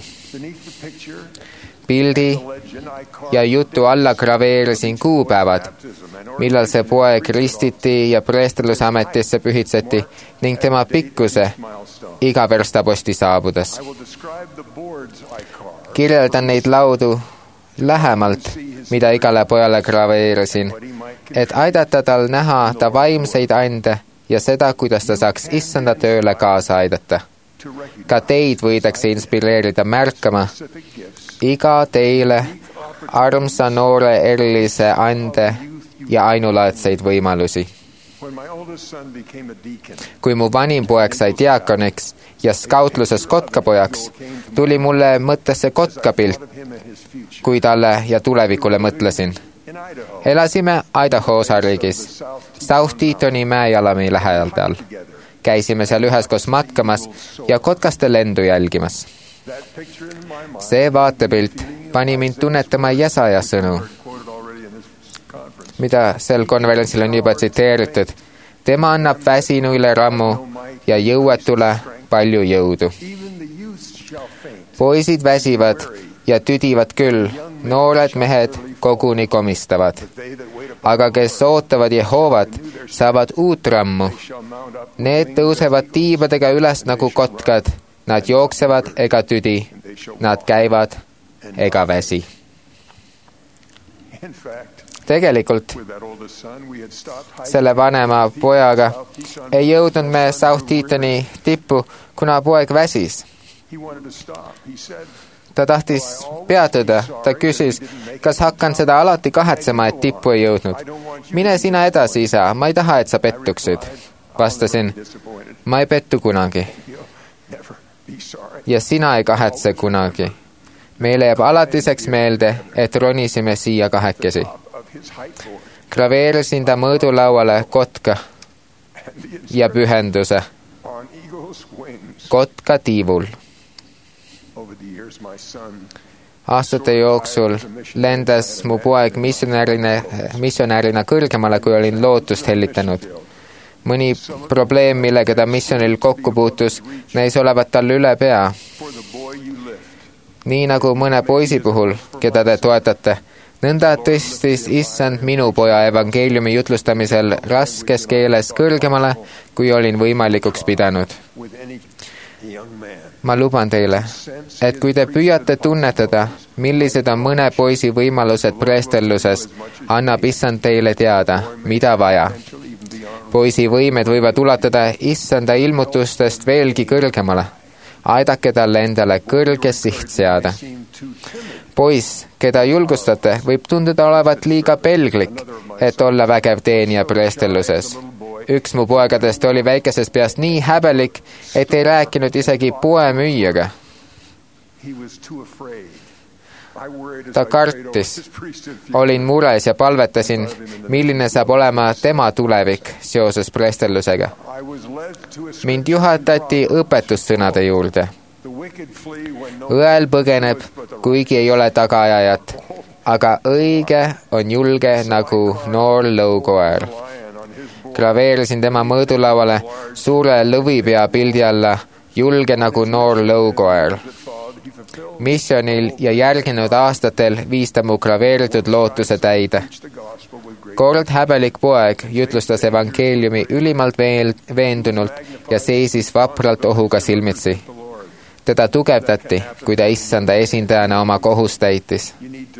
[SPEAKER 2] Pildi ja jutu alla graveerisin kuupäevad, millal see poeg ristiti ja preesterlusametisse pühitseti ning tema pikkuse iga verstaposti saabudes. Kirjeldan neid laudu lähemalt, mida igale pojale graveerisin, et aidata tal näha ta vaimseid ande ja seda, kuidas ta saaks issanda tööle kaasa aidata. Ka teid võidakse inspireerida märkama iga teile armsa noore erilise ande ja ainulaadseid võimalusi. Kui mu vanim poeg sai diakoniks ja skautluses kotkapojaks, tuli mulle mõttesse kotkapilt, kui talle ja tulevikule mõtlesin. Elasime Idaho osariigis, South Tetoni mäejalami lähedal. Käisime seal üheskoos matkamas ja kotkaste lendu jälgimas. See vaatepilt pani mind tunnetama Jesaja sõnu, mida sel konverentsil on juba tsiteeritud. Tema annab väsinuile rammu ja jõuetule palju jõudu. Poisid väsivad ja tüdivad küll, noored mehed koguni komistavad. Aga kes ootavad Jehovat, saavad uut rammu. Need tõusevad tiibadega üles nagu kotkad, nad jooksevad ega tüdi, nad käivad ega väsi. Tegelikult selle vanema pojaga ei jõudnud me South Tetoni tippu, kuna poeg väsis. Ta tahtis peatuda, ta küsis, kas hakkan seda alati kahetsema, et tippu ei jõudnud. Mine sina edasi, isa, ma ei taha, et sa pettuksid. Vastasin, ma ei pettu kunagi. Ja sina ei kahetse kunagi. Meile jääb alatiseks meelde, et ronisime siia kahekesi. Graveerisin ta mõõdulauale kotka ja pühenduse. Kotka tiivul. Aastate jooksul lendas mu poeg missionäärina, missionäärina kõrgemale, kui olin lootust hellitanud. Mõni probleem, millega ta missionil kokku puutus, näis olevat tal üle pea. Nii nagu mõne poisi puhul, keda te toetate, nõnda tõstis issand minu poja evangeeliumi jutlustamisel raskes keeles kõrgemale, kui olin võimalikuks pidanud. Ma luban teile, et kui te püüate tunnetada, millised on mõne poisi võimalused preestelluses, annab issand teile teada, mida vaja. Poisi võimed võivad ulatada issanda ilmutustest veelgi kõrgemale. Aidake talle endale kõrge siht seada. Poiss, keda julgustate, võib tunduda olevat liiga pelglik, et olla vägev teenija preestelluses. Üks mu poegadest oli väikesest peast nii häbelik, et ei rääkinud isegi poemüüjaga. Ta kartis. Olin mures ja palvetasin, milline saab olema tema tulevik seoses preestellusega. Mind juhatati õpetussõnade juurde. Õel põgeneb, kuigi ei ole tagaajajat, aga õige on julge nagu noor lõukoer. graveerisin tema mõõdulauale suure lõvipea pildi alla, julge nagu noor lõukoer. Missionil ja järginud aastatel viis ta mu graveeritud lootuse täide. Kord häbelik poeg jutlustas evangeeliumi ülimalt veendunult ja seisis vapralt ohuga silmitsi. Teda tugevdati, kui ta issanda esindajana oma kohust täitis.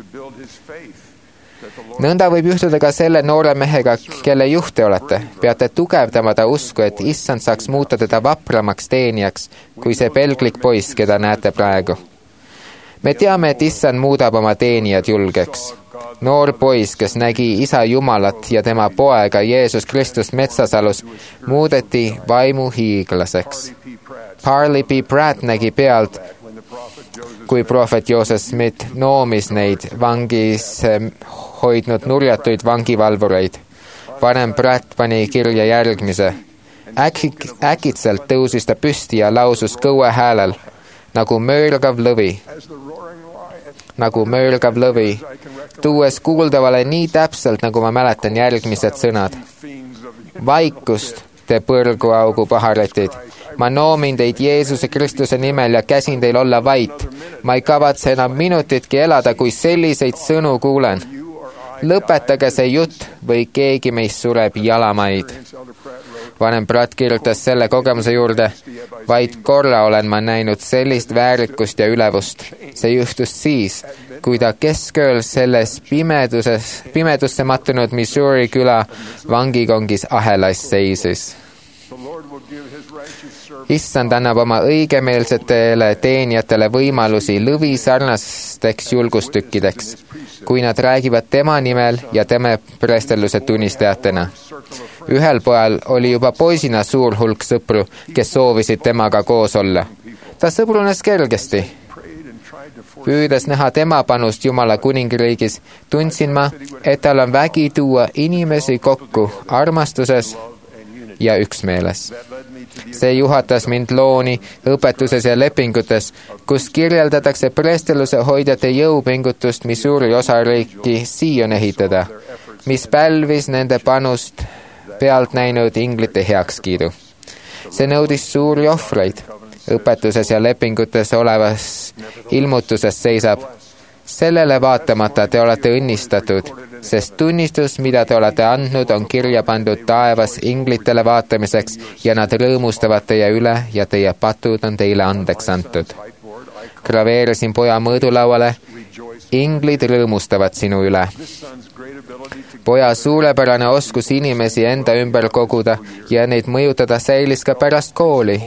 [SPEAKER 2] Nõnda võib juhtuda ka selle noore mehega, kelle juht te olete. Peate tugevdama ta usku, et issand saaks muuta teda vapramaks teenijaks, kui see pelglik poiss, keda näete praegu. Me teame, et issand muudab oma teenijad julgeks. Noor poiss, kes nägi isa Jumalat ja tema poega Jeesus Kristust metsasalus, muudeti vaimu hiiglaseks. Parley P. Pratt nägi pealt, kui prohvet Joseph Smith noomis neid vangis hoidnud nurjatuid vangivalvureid. Vanem Pratt pani kirja järgmise. Äkik, äkitselt tõusis ta püsti ja lausus kõue häälel, nagu möölgav lõvi, nagu möölgav lõvi, tuues kuuldavale nii täpselt, nagu ma mäletan järgmised sõnad. Vaikust, te põrguaugu paharetid. Ma noomin teid Jeesuse Kristuse nimel ja käsin teil olla vait. Ma ei kavatse enam minutitki elada, kui selliseid sõnu kuulen. Lõpetage see jutt või keegi meist sureb jalamaid. Vanem Pratt kirjutas selle kogemuse juurde, vaid korra olen ma näinud sellist väärikust ja ülevust. See juhtus siis, kui ta keskööl selles pimeduses, pimedusse mattunud Missouri küla vangikongis ahelas seisis. Issand annab oma õigemeelsetele teenijatele võimalusi lõvi sarnasteks julgustükkideks, kui nad räägivad tema nimel ja tema prestelluse tunnistajatena. Ühel pojal oli juba poisina suur hulk sõpru, kes soovisid temaga koos olla. Ta sõbrunes kergesti. Püüdes näha tema panust Jumala kuningriigis, tundsin ma, et tal on vägi tuua inimesi kokku armastuses ja üksmeeles. See juhatas mind looni õpetuses ja lepingutes, kus kirjeldatakse prestelluse hoidjate jõupingutust Missouri osariiki Sion ehitada, mis pälvis nende panust pealt näinud inglite heakskiidu. See nõudis suuri ohvreid. Õpetuses ja lepingutes olevas ilmutuses seisab, sellele vaatamata te olete õnnistatud, sest tunnistus, mida te olete andnud, on kirja pandud taevas inglitele vaatamiseks ja nad rõõmustavad teie üle ja teie patud on teile andeks antud. Graveerisin poja mõõdulauale, inglid rõõmustavad sinu üle. Poja suurepärane oskus inimesi enda ümber koguda ja neid mõjutada säilis ka pärast kooli,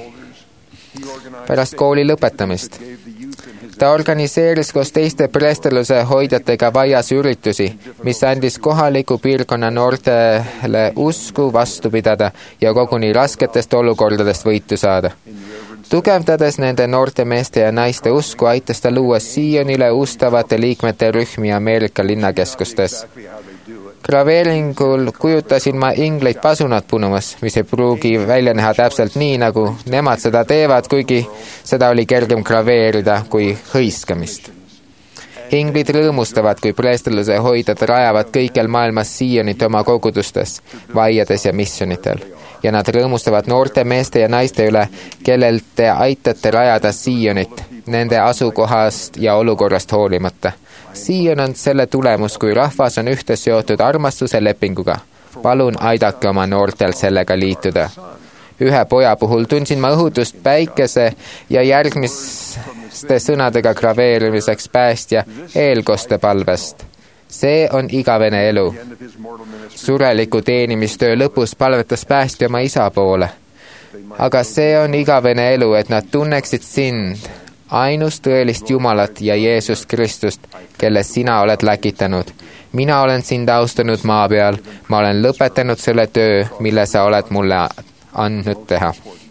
[SPEAKER 2] pärast kooli lõpetamist. Ta organiseeris koos teiste prestelluse hoidjatega vaias üritusi, mis andis kohaliku piirkonna noortele usku vastu pidada ja koguni rasketest olukordadest võitu saada. Tugevdades nende noorte meeste ja naiste usku, aitas ta luua Sionile ustavate liikmete rühmi Ameerika linnakeskustes. Graveeringul kujutasin ma ingleid pasunat punumas, mis ei pruugi välja näha täpselt nii, nagu nemad seda teevad, kuigi seda oli kergem graveerida kui hõiskamist. Inglid rõõmustavad, kui prestelluse hoidjad rajavad kõikjal maailmas Sionit oma kogudustes, vaiades ja missionitel. Ja nad rõõmustavad noorte meeste ja naiste üle, kellel te aitate rajada Sionit, nende asukohast ja olukorrast hoolimata. Sion on selle tulemus, kui rahvas on ühte seotud armastuse lepinguga. Palun aidake oma noortel sellega liituda. Ühe poja puhul tundsin ma õhutust päikese ja järgmiste sõnadega graveerimiseks päästja eelkoste palvest. See on igavene elu. Sureliku teenimistöö lõpus palvetas päästja oma isa poole. Aga see on igavene elu, et nad tunneksid sind, ainus tõelist Jumalat ja Jeesust Kristust, kelle sina oled läkitanud. Mina olen sind austanud maa peal, ma olen lõpetanud selle töö, mille sa oled mulle andnud teha.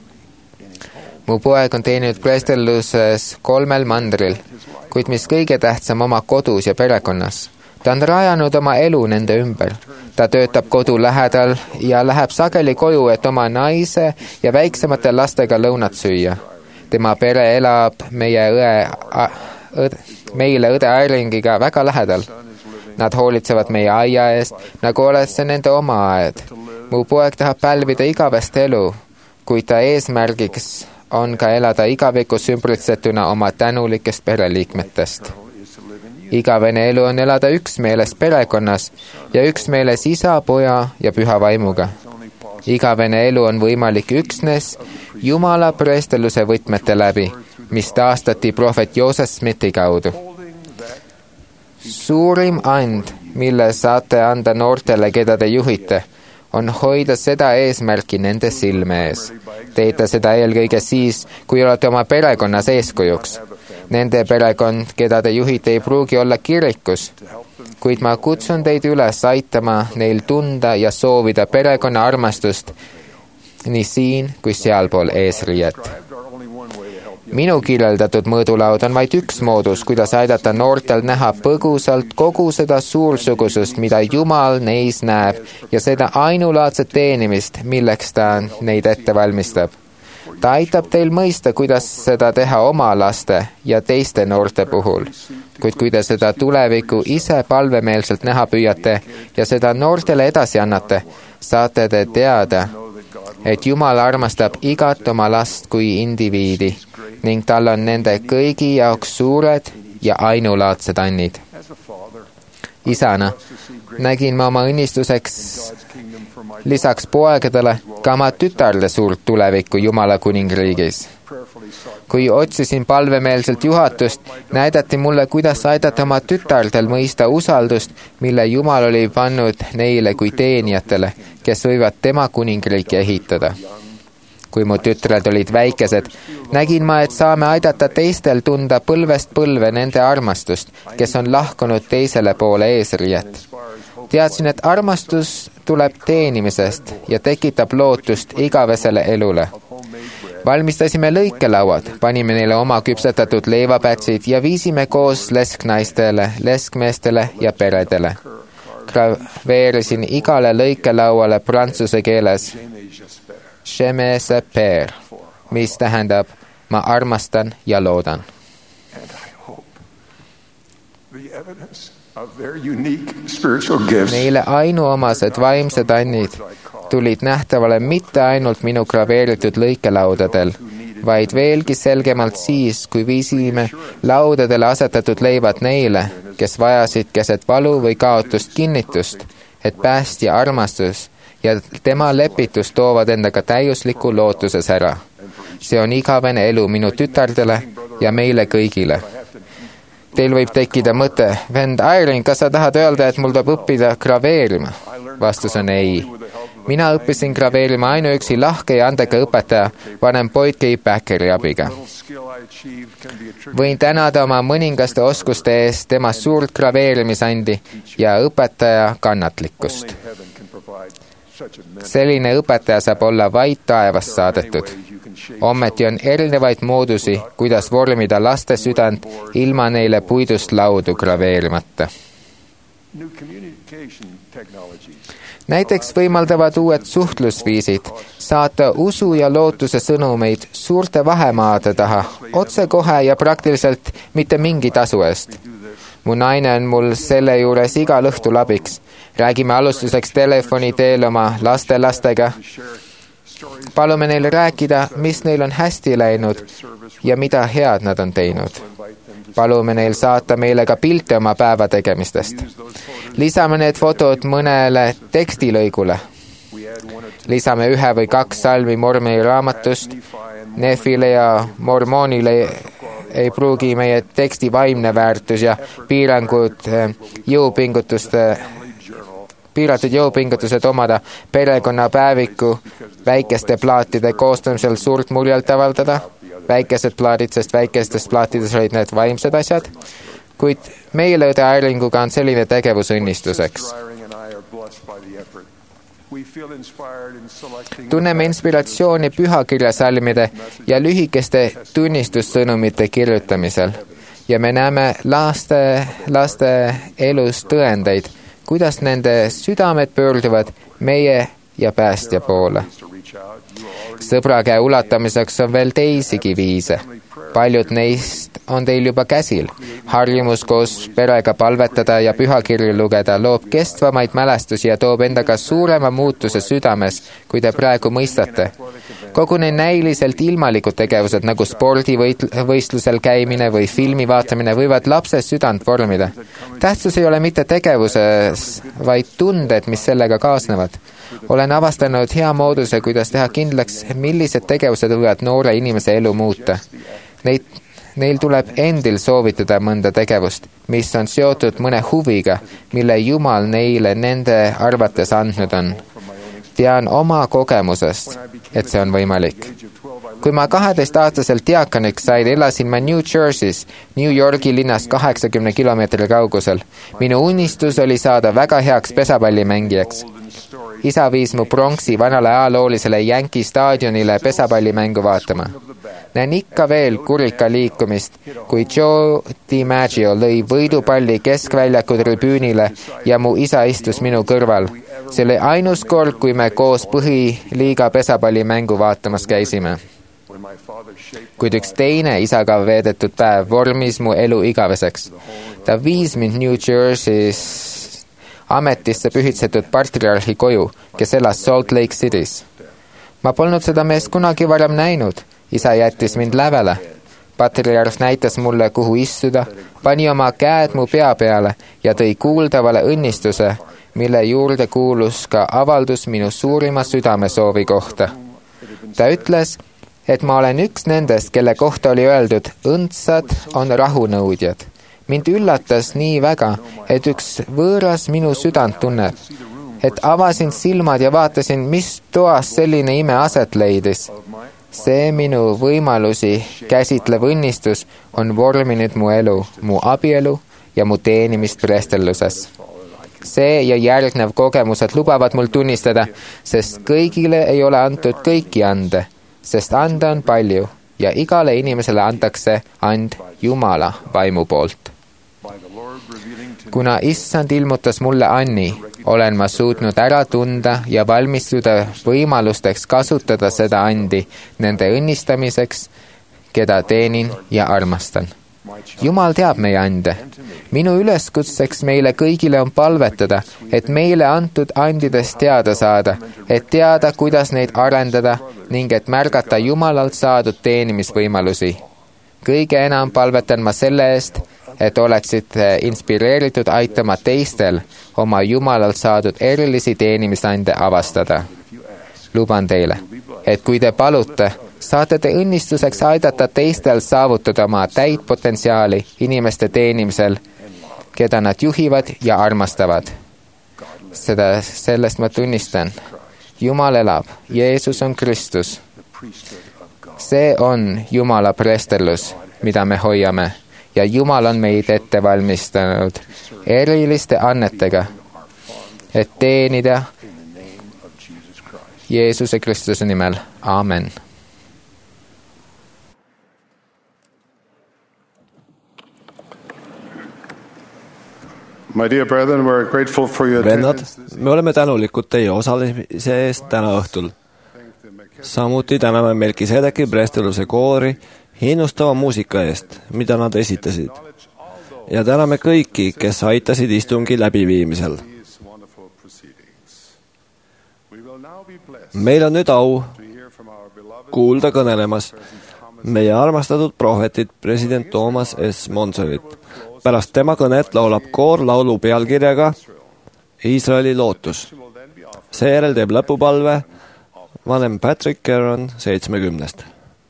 [SPEAKER 2] Mu poeg on teeninud prestelluses kolmel mandril, kuid mis kõige tähtsam, oma kodus ja perekonnas. Ta on rajanud oma elu nende ümber. Ta töötab kodu lähedal ja läheb sageli koju, et oma naise ja väiksemate lastega lõunat süüa. Tema pere elab meie õe, õde, meile õde Airingiga väga lähedal. Nad hoolitsevad meie aia eest, nagu oleks see nende oma aed. mu poeg tahab pälvida igavest elu, kuid ta eesmärgiks on ka elada igavikus ümbritsetuna oma tänulikest pereliikmetest. Igavene elu on elada üksmeeles perekonnas ja üksmeeles isa, poja ja püha vaimuga. Igavene elu on võimalik üksnes Jumala preestelluse võtmete läbi, mis taastati prohvet Joseph Smithi kaudu. Suurim and, mille saate anda noortele, keda te juhite, on hoida seda eesmärki nende silme ees. Teete seda eelkõige siis, kui olete oma perekonnas eeskujuks. Nende perekond, keda te juhite, ei pruugi olla kirikus, kuid ma kutsun teid üles aitama neil tunda ja soovida perekonna armastust nii siin kui sealpool eesriiet. Minu kirjeldatud mõõdulaud on vaid üks moodus, kuidas aidata noortel näha põgusalt kogu seda suursugusust, mida Jumal neis näeb ja seda ainulaadset teenimist, milleks ta neid ette valmistab. Ta aitab teil mõista, kuidas seda teha oma laste ja teiste noorte puhul. Kuid kui te seda tulevikku ise palvemeelselt näha püüate ja seda noortele edasi annate, saate te teada, et Jumal armastab igat oma last kui indiviidi ning tal on nende kõigi jaoks suured ja ainulaadsed annid. Isana nägin ma oma õnnistuseks lisaks poegadele ka oma tütarde suurt tulevikku Jumala kuningriigis. Kui otsisin palvemeelselt juhatust, näidati mulle, kuidas aidata oma tütardel mõista usaldust, mille Jumal oli pannud neile kui teenijatele, kes võivad tema kuningriiki ehitada. Kui mu tütred olid väikesed, nägin ma, et saame aidata teistel tunda põlvest põlve nende armastust, kes on lahkunud teisele poole eesriiet. Teadsin, et armastus tuleb teenimisest ja tekitab lootust igavesele elule. Valmistasime lõikelauad, panime neile oma küpsetatud leivapätsid ja viisime koos lesknaistele, leskmeestele ja peredele. Graveerisin igale lõikelauale prantsuse keeles Je m'espère, mis tähendab ma armastan ja loodan. Neile ainuomased vaimsed annid tulid nähtavale mitte ainult minu graveeritud lõikelaudadel, vaid veelgi selgemalt siis, kui viisime laudadele asetatud leivad neile, kes vajasid keset valu või kaotust kinnitust, et päästja armastus ja tema lepitus toovad endaga täiusliku lootuses ära. See on igavene elu minu tütardele ja meile kõigile. Teil võib tekkida mõte, vend Irene, kas sa tahad öelda, et mul tuleb õppida graveerima? Vastus on ei. Mina õppisin graveerima ainuüksi lahke ja andeka õpetaja, vanem Boyd K. Packeri abiga. Võin tänada oma mõningaste oskuste eest tema suurt graveerimisandi ja õpetaja kannatlikkust. Selline õpetaja saab olla vaid taevast saadetud. Ometi on erinevaid moodusi, kuidas vormida laste südant ilma neile puidust laudu graveerimata. Näiteks võimaldavad uued suhtlusviisid saata usu ja lootuse sõnumeid suurte vahemaade taha, otsekohe ja praktiliselt mitte mingi tasu eest. Mu naine on mul selle juures igal õhtul abiks. Räägime alustuseks telefoni teel oma laste lastega. Palume neil rääkida, mis neil on hästi läinud ja mida head nad on teinud. Palume neil saata meile ka pilte oma päeva tegemistest. Lisame need fotod mõnele tekstilõigule. Lisame ühe või kaks salmi Mormoni raamatust. Nefile ja Mormonile ei pruugi meie teksti vaimne väärtus ja piirangud jõupingutuste piiratud jõupingutused omada perekonna päeviku väikeste plaatide koostamisel suurt muljalt avaldada. Väikesed plaadid, sest väikestes plaatides olid need vaimsed asjad, kuid meile õde Airinguga on selline tegevus õnnistuseks. Tunneme inspiratsiooni pühakirjasalmide ja lühikeste tunnistussõnumite kirjutamisel ja me näeme laste, laste elus tõendeid, kuidas nende südamed pöörduvad meie ja päästja poole. sõbra käe ulatamiseks on veel teisigi viise. Paljud neist on teil juba käsil. Harjumus koos perega palvetada ja pühakirju lugeda loob kestvamaid mälestusi ja toob endaga suurema muutuse südames, kui te praegu mõistate. Koguni näiliselt ilmalikud tegevused nagu spordivõistlusel käimine või filmi vaatamine võivad lapse südant vormida. Tähtsus ei ole mitte tegevuses, vaid tunded, mis sellega kaasnevad. Olen avastanud hea mooduse, kuidas teha kindlaks, millised tegevused võivad noore inimese elu muuta. Neid, neil tuleb endil soovitada mõnda tegevust, mis on seotud mõne huviga, mille Jumal neile nende arvates andnud on. Tean oma kogemusest, et see on võimalik. Kui ma kaheteistaastaselt diakoniks sain, elasin ma New Jersey's, New Yorgi linnast kaheksakümne kilomeetri kaugusel. Minu unistus oli saada väga heaks pesapallimängijaks. Isa viis mu pronksi vanale ajaloolisele Yankee staadionile pesapallimängu vaatama. Näen ikka veel kurika liikumist, kui Joe DiMaggio lõi võidupalli keskväljaku tribüünile ja mu isa istus minu kõrval. See oli ainus kord, kui me koos põhiliiga pesapallimängu vaatamas käisime. Kuid üks teine isaga veedetud päev vormis mu elu igaveseks. Ta viis mind New Jersey's ametisse pühitsetud patriarhi koju, kes elas Salt Lake City's. Ma polnud seda meest kunagi varem näinud. Isa jättis mind lävele. Patriarh näitas mulle, kuhu istuda, pani oma käed mu pea peale ja tõi kuuldavale õnnistuse, mille juurde kuulus ka avaldus minu suurima südamesoovi kohta. Ta ütles, et ma olen üks nendest, kelle kohta oli öeldud, õndsad on rahunõudjad. Mind üllatas nii väga, et üks võõras minu südant tunneb, et avasin silmad ja vaatasin, mis toas selline ime aset leidis. See minu võimalusi käsitlev õnnistus on vorminud mu elu, mu abielu ja mu teenimist preestelluses. See ja järgnev kogemused lubavad mul tunnistada, sest kõigile ei ole antud kõiki ande, sest anda on palju ja igale inimesele antakse and Jumala vaimu poolt. Kuna issand ilmutas mulle anni, olen ma suutnud ära tunda ja valmistuda võimalusteks kasutada seda andi nende õnnistamiseks, keda teenin ja armastan. Jumal teab meie ande. Minu üleskutseks meile kõigile on palvetada, et meile antud andidest teada saada, et teada, kuidas neid arendada ning et märgata Jumalalt saadud teenimisvõimalusi. Kõige enam palvetan ma selle eest, et oleksid inspireeritud aitama teistel oma Jumalalt saadud erilisi teenimisande avastada. Luban teile, et kui te palute, saate te õnnistuseks aidata teistel saavutada oma täit potentsiaali inimeste teenimisel, keda nad juhivad ja armastavad. Seda, sellest ma tunnistan. Jumal elab, Jeesus on Kristus. See on Jumala preestellus, mida me hoiame. Ja Jumal on meid ette valmistanud eriliste annetega, et teenida Jeesuse Kristuse nimel. Aamen.
[SPEAKER 4] Vennad, me oleme tänulikud teie osalemise eest täna õhtul. Samuti täname Melkisedeki preestelluse koori hinnustava muusika eest, mida nad esitasid. Ja täname kõiki, kes aitasid istungi läbiviimisel. Meil on nüüd au kuulda kõnelemas meie armastatud prohvetit president Thomas S. Monsonit. Pärast tema kõnet laulab koor laulu pealkirjaga Iisraeli lootus. Seejärel teeb lõpupalve vanem Patrick Caron seitsmekümnest.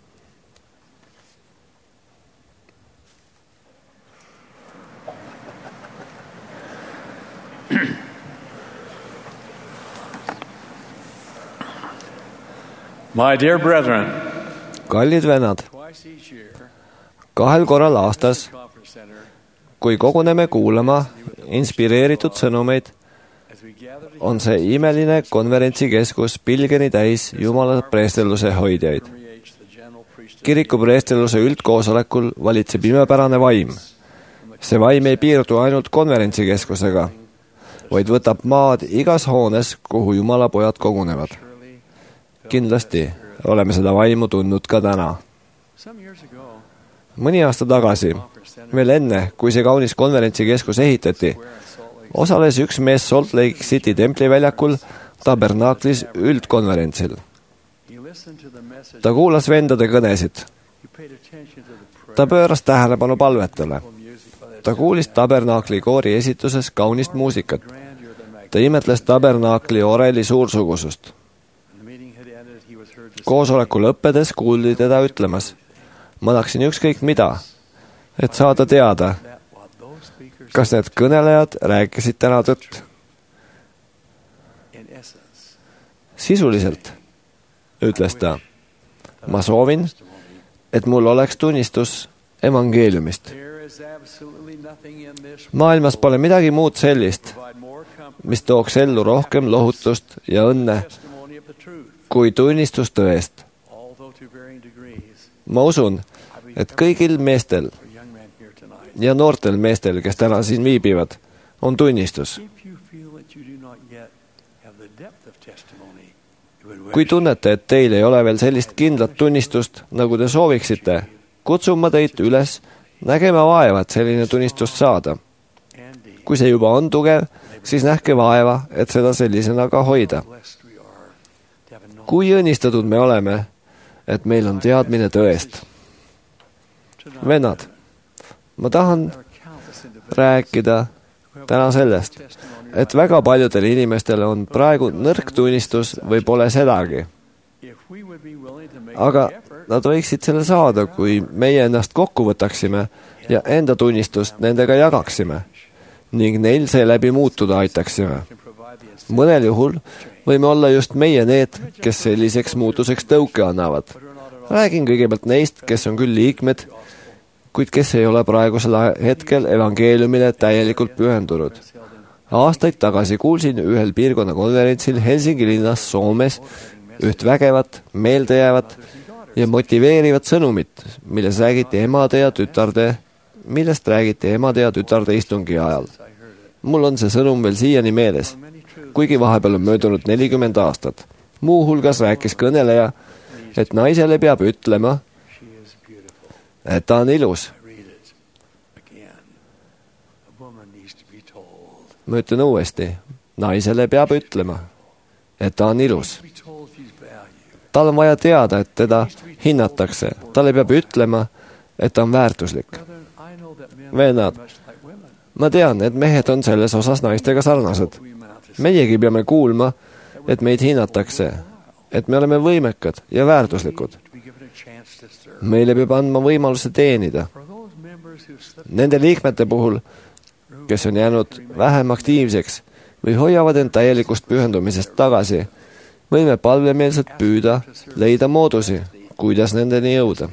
[SPEAKER 7] My dear brethren,
[SPEAKER 4] kallid vennad, kahel korral aastas, kui koguneme kuulama inspireeritud sõnumeid, on see imeline konverentsikeskus pilgeni täis Jumala preestelluse hoidjaid. Kiriku preestelluse üldkoosolekul valitseb imepärane vaim. See vaim ei piirdu ainult konverentsikeskusega, vaid võtab maad igas hoones, kuhu Jumala pojad kogunevad. Kindlasti oleme seda vaimu tundnud ka täna. mõni aasta tagasi, veel enne, kui see kaunis konverentsikeskus ehitati, osales üks mees Salt Lake City templiväljakul Tabernaklis üldkonverentsil. ta kuulas vendade kõnesid. ta pööras tähelepanu palvetele. ta kuulis Tabernakli koori esituses kaunist muusikat. ta imetles Tabernakli oreli suursugusust. koosoleku lõppedes kuuldi teda ütlemas: ma tahaksin ükskõik mida, et saada teada, kas need kõnelejad rääkisid täna tõtt. sisuliselt, ütles ta, ma soovin, et mul oleks tunnistus evangeeliumist. maailmas pole midagi muud sellist, mis tooks ellu rohkem lohutust ja õnne kui tunnistus tõest. ma usun, et kõigil meestel ja noortel meestel, kes täna siin viibivad, on tunnistus. kui tunnete, et teil ei ole veel sellist kindlat tunnistust, nagu te sooviksite, kutsun ma teid üles nägema vaeva, et selline tunnistus saada. kui see juba on tugev, siis nähke vaeva, et seda sellisena ka hoida. kui õnnistatud me oleme, et meil on teadmine tõest. vennad, ma tahan rääkida täna sellest, et väga paljudel inimestel on praegu nõrk tunnistus või pole sedagi. aga nad võiksid selle saada, kui meie ennast kokku võtaksime ja enda tunnistust nendega jagaksime ning neil seeläbi muutuda aitaksime. mõnel juhul võime olla just meie need, kes selliseks muutuseks tõuke annavad. räägin kõigepealt neist, kes on küll liikmed, kuid kes ei ole praegusel hetkel evangeeliumile täielikult pühendunud. aastaid tagasi kuulsin ühel piirkonna konverentsil Helsingi linnas Soomes üht vägevat, meeldejäävat ja motiveerivat sõnumit, milles räägiti emade ja tütarde, millest räägiti emade ja tütarde istungi ajal. mul on see sõnum veel siiani meeles, kuigi vahepeal on möödunud nelikümmend aastat. muuhulgas rääkis kõneleja, et naisele peab ütlema, et ta on ilus. ma ütlen uuesti, naisele peab ütlema, et ta on ilus. tal on vaja teada, et teda hinnatakse. talle peab ütlema, et ta on väärtuslik. vennad, ma tean, et mehed on selles osas naistega sarnased. meiegi peame kuulma, et meid hinnatakse, et me oleme võimekad ja väärtuslikud. meile peab andma võimaluse teenida. Nende liikmete puhul, kes on jäänud vähem aktiivseks või hoiavad end täielikust pühendumisest tagasi, võime palvemeelselt püüda leida moodusi, kuidas nendeni jõuda.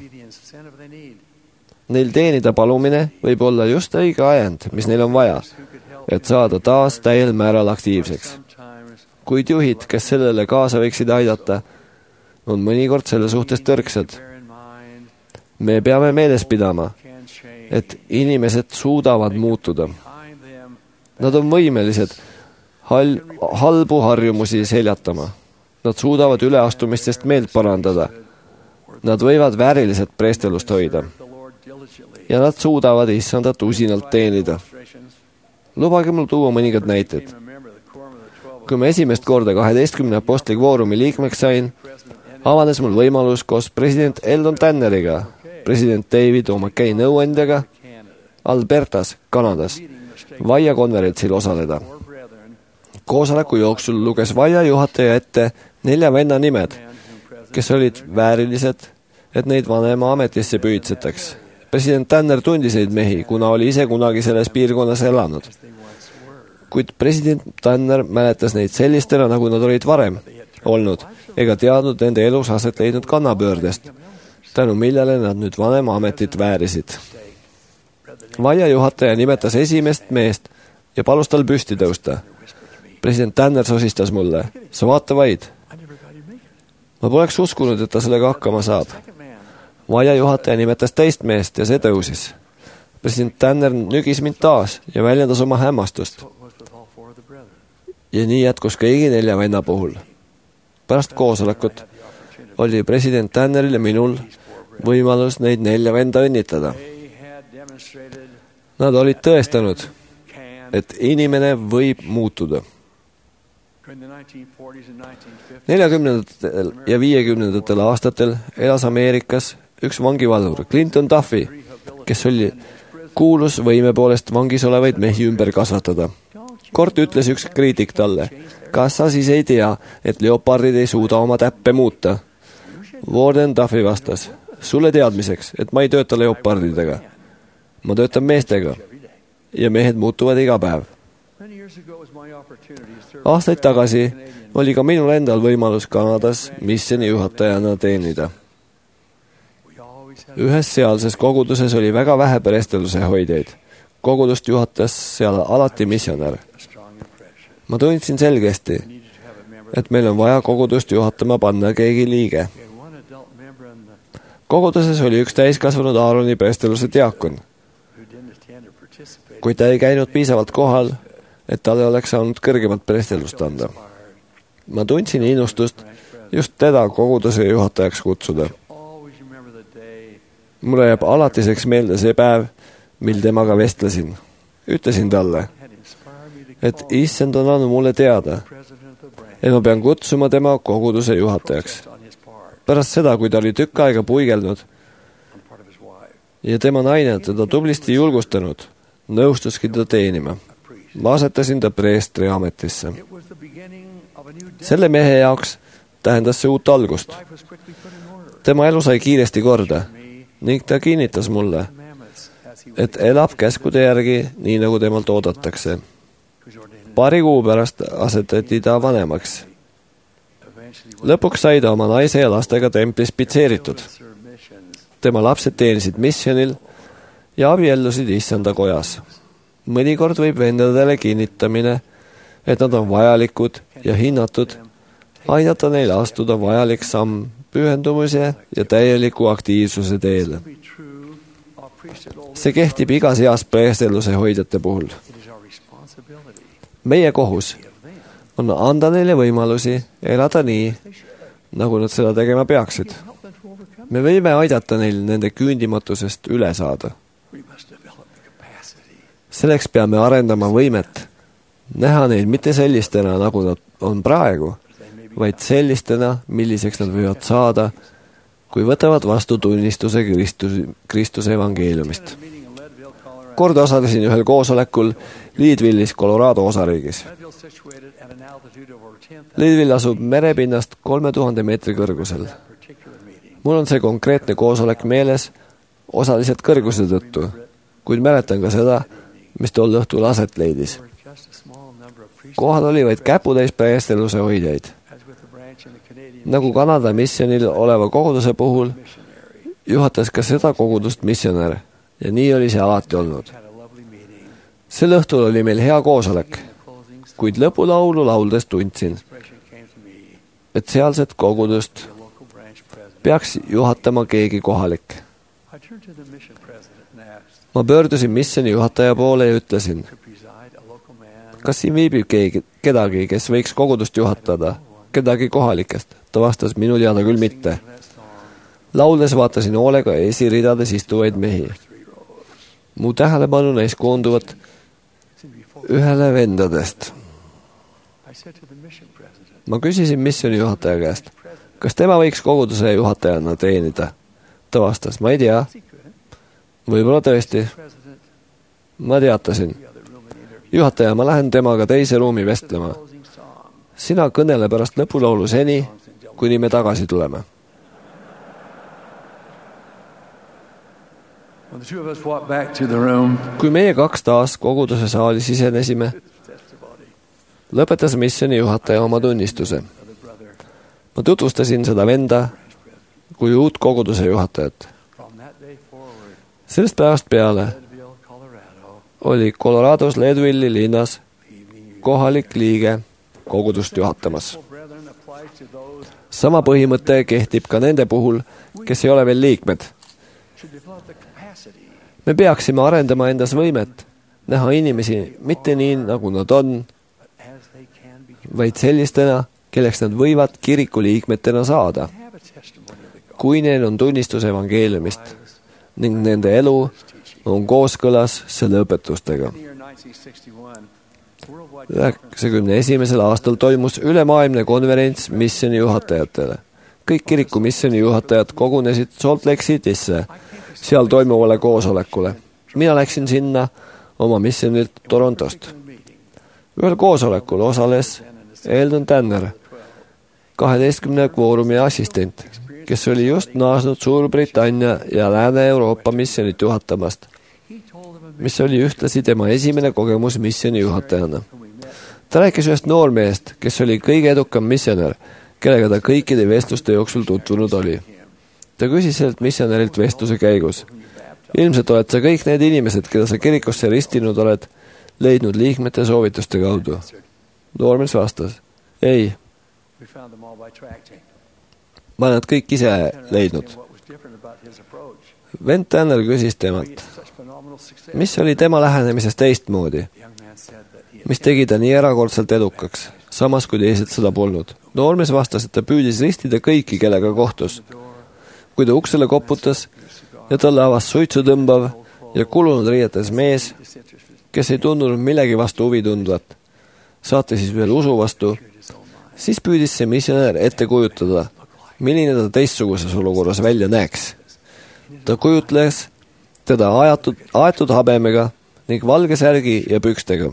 [SPEAKER 4] Neil teenida palumine võib olla just õige ajend, mis neil on vaja, et saada taas täiel määral aktiivseks. kuid juhid, kes sellele kaasa võiksid aidata, on mõnikord selle suhtes tõrksad. me peame meeles pidama, et inimesed suudavad muutuda. Nad on võimelised hal- halbu harjumusi seljatama. Nad suudavad üleastumistest meelt parandada. Nad võivad vääriliselt preestelust hoida. Ja nad suudavad issandat usinalt teenida. Lubage mul tuua mõningad näited. Kui ma esimest korda kaheteistkümne apostli kvoorumi liikmeks sain, avanes mul võimalus koos president Eldon Tanneriga, president David O. McKay nõuandjaga Albertas, Kanadas, Vaia konverentsil osaleda. Koosoleku jooksul luges Vaia juhataja ette nelja venna nimed, kes olid väärilised, et neid vanema ametisse püüdsetaks. President Tanner tundis neid mehi, kuna oli ise kunagi selles piirkonnas elanud. Kuid president Tanner mäletas neid sellistena, nagu nad olid varem olnud, ega teadnud nende elus aset leidnud kannapöördest, tänu millele nad nüüd vanema ametit väärisid. Vaia juhataja nimetas esimest meest ja palus tal püsti tõusta. President Tanner sosistas mulle, sa vaata vaid. Ma poleks uskunud, et ta sellega hakkama saab. Vaia juhataja nimetas teist meest ja see tõusis. President Tanner nügis mind taas ja väljendas oma hämmastust. Ja nii jätkus kõigi nelja venna puhul. Pärast koosolekut oli president Tanneril ja minul võimalus neid nelja venda õnnitleda. Nad olid tõestanud, et inimene võib muutuda. neljakümnendatel ja viiekümnendatel aastatel elas Ameerikas üks vangivalvur, Clinton Duffy, kes oli kuulus võime poolest vangis olevaid mehi ümber kasvatada. Kord ütles üks kriitik talle, kas sa siis ei tea, et leopardid ei suuda oma täppe muuta? Warden Duffy vastas, sulle teadmiseks, et ma ei tööta leopardidega. Ma töötan meestega ja mehed muutuvad iga päev. Aastaid tagasi oli ka minul endal võimalus Kanadas missioni juhatajana teenida. Ühes sealses koguduses oli väga vähe peresteluse hoidjaid. Kogudust juhatas seal alati missionär. Ma tundsin selgesti, et meil on vaja kogudust juhatama panna keegi liige. Koguduses oli üks täiskasvanud Aaroni peresteluse diakon, kuid ta ei käinud piisavalt kohal, et talle oleks saanud kõrgemat perestelust anda. Ma tundsin innustust just teda koguduse juhatajaks kutsuda. Mulle jääb alatiseks meelde see päev, mil temaga vestlesin. Ütlesin talle, et issand on andnud mulle teada, et ma pean kutsuma tema koguduse juhatajaks. Pärast seda, kui ta oli tükk aega puigelnud ja tema naine teda tublisti julgustanud, nõustuski ta teenima. Ma asetasin ta preestri ametisse. Selle mehe jaoks tähendas see uut algust. Tema elu sai kiiresti korda ning ta kinnitas mulle, et elab käskude järgi nii, nagu temalt oodatakse. Paari kuu pärast asetati ta vanemaks. Lõpuks sai ta oma naise ja lastega templis pitseeritud. Tema lapsed teenisid missionil ja abiellusid issanda kojas. Mõnikord võib vendadele kinnitamine, et nad on vajalikud ja hinnatud, aidata neil astuda vajalik samm pühendumise ja täieliku aktiivsuse teele. See kehtib igas eas preesteluse hoidjate puhul. Meie kohus on anda neile võimalusi elada nii, nagu nad seda tegema peaksid. Me võime aidata neil nende küündimatusest üle saada. Selleks peame arendama võimet, näha neid mitte sellistena, nagu nad on praegu, vaid sellistena, milliseks nad võivad saada, kui võtavad vastu tunnistuse Kristus, Kristuse evangeeliumist. Kord osalesin ühel koosolekul Leadville'is, Colorado osariigis. Leadville asub merepinnast kolme tuhande meetri kõrgusel. Mul on see konkreetne koosolek meeles osaliselt kõrguse tõttu, kuid mäletan ka seda, mis tol õhtul aset leidis. Kohal oli vaid käputäis preesteluse hoidjaid. Nagu Kanada missionil oleva koguduse puhul, juhatas ka seda kogudust missionär ja nii oli see alati olnud. Sel õhtul oli meil hea koosolek, kuid lõpulaulu lauldes tundsin, et sealset kogudust peaks juhatama keegi kohalik. Ma pöördusin missioni juhataja poole ja ütlesin, kas siin viibib keegi, kedagi, kes võiks kogudust juhatada, kedagi kohalikest? Ta vastas, minu teada küll mitte. Lauldes vaatasin hoolega esiridades istuvaid mehi. Mu tähelepanu neis koonduvat ühele vendadest. Ma küsisin missioni juhataja käest, kas tema võiks koguduse juhatajana teenida? Ta vastas, ma ei tea. Võib-olla tõesti. Ma teatasin. Juhataja, ma lähen temaga teise ruumi vestlema. Sina kõnele pärast lõpulaulu seni, kuni me tagasi tuleme. Kui meie kaks taas koguduse saali sisenesime, lõpetas missioni juhataja oma tunnistuse. Ma tutvustasin seda venda kui uut koguduse juhatajat. Sellest päevast peale oli Colorados Leadville'i linnas kohalik liige kogudust juhatamas. Sama põhimõte kehtib ka nende puhul, kes ei ole veel liikmed. Me peaksime arendama endas võimet, näha inimesi mitte nii, nagu nad on, vaid sellistena, kelleks nad võivad kiriku liikmetena saada. kui neil on tunnistus evangeeliumist ning nende elu on kooskõlas selle õpetustega. üheksakümne esimesel aastal toimus ülemaailmne konverents missiooni juhatajatele. Kõik kiriku missiooni juhatajad kogunesid Salt Lake Citysse, seal toimuvale koosolekule. Mina läksin sinna oma missioonilt Torontost. Ühel koosolekul osales Eldon Tanner, kaheteistkümne kvoorumi assistent, kes oli just naasnud Suurbritannia ja Lääne-Euroopa missionit juhatamast, mis oli ühtlasi tema esimene kogemus missiooni juhatajana. Ta rääkis ühest noormehest, kes oli kõige edukam missionär, kellega ta kõikide vestluste jooksul tutvunud oli. Ta küsis sellelt missionärilt vestluse käigus. Ilmselt oled sa kõik need inimesed, keda sa kirikusse ristinud oled, leidnud liikmete soovituste kaudu. Noormees vastas, ei. Ma olen nad kõik ise leidnud. Vend Tanner küsis temalt, mis oli tema lähenemisest teistmoodi? Mis tegi ta nii erakordselt edukaks, samas kui teised seda polnud? Noormees vastas, et ta püüdis ristida kõiki, kellega kohtus. Kui ta uksele koputas ja talle avas suitsu tõmbav ja kulunud riietes mees, kes ei tundunud millegi vastu huvi tundvat, saate siis veel usu vastu, siis püüdis see missionär ette kujutada, milline ta teistsuguses olukorras välja näeks. Ta kujutles teda ajatud, aetud habemega ning valge särgi ja pükstega.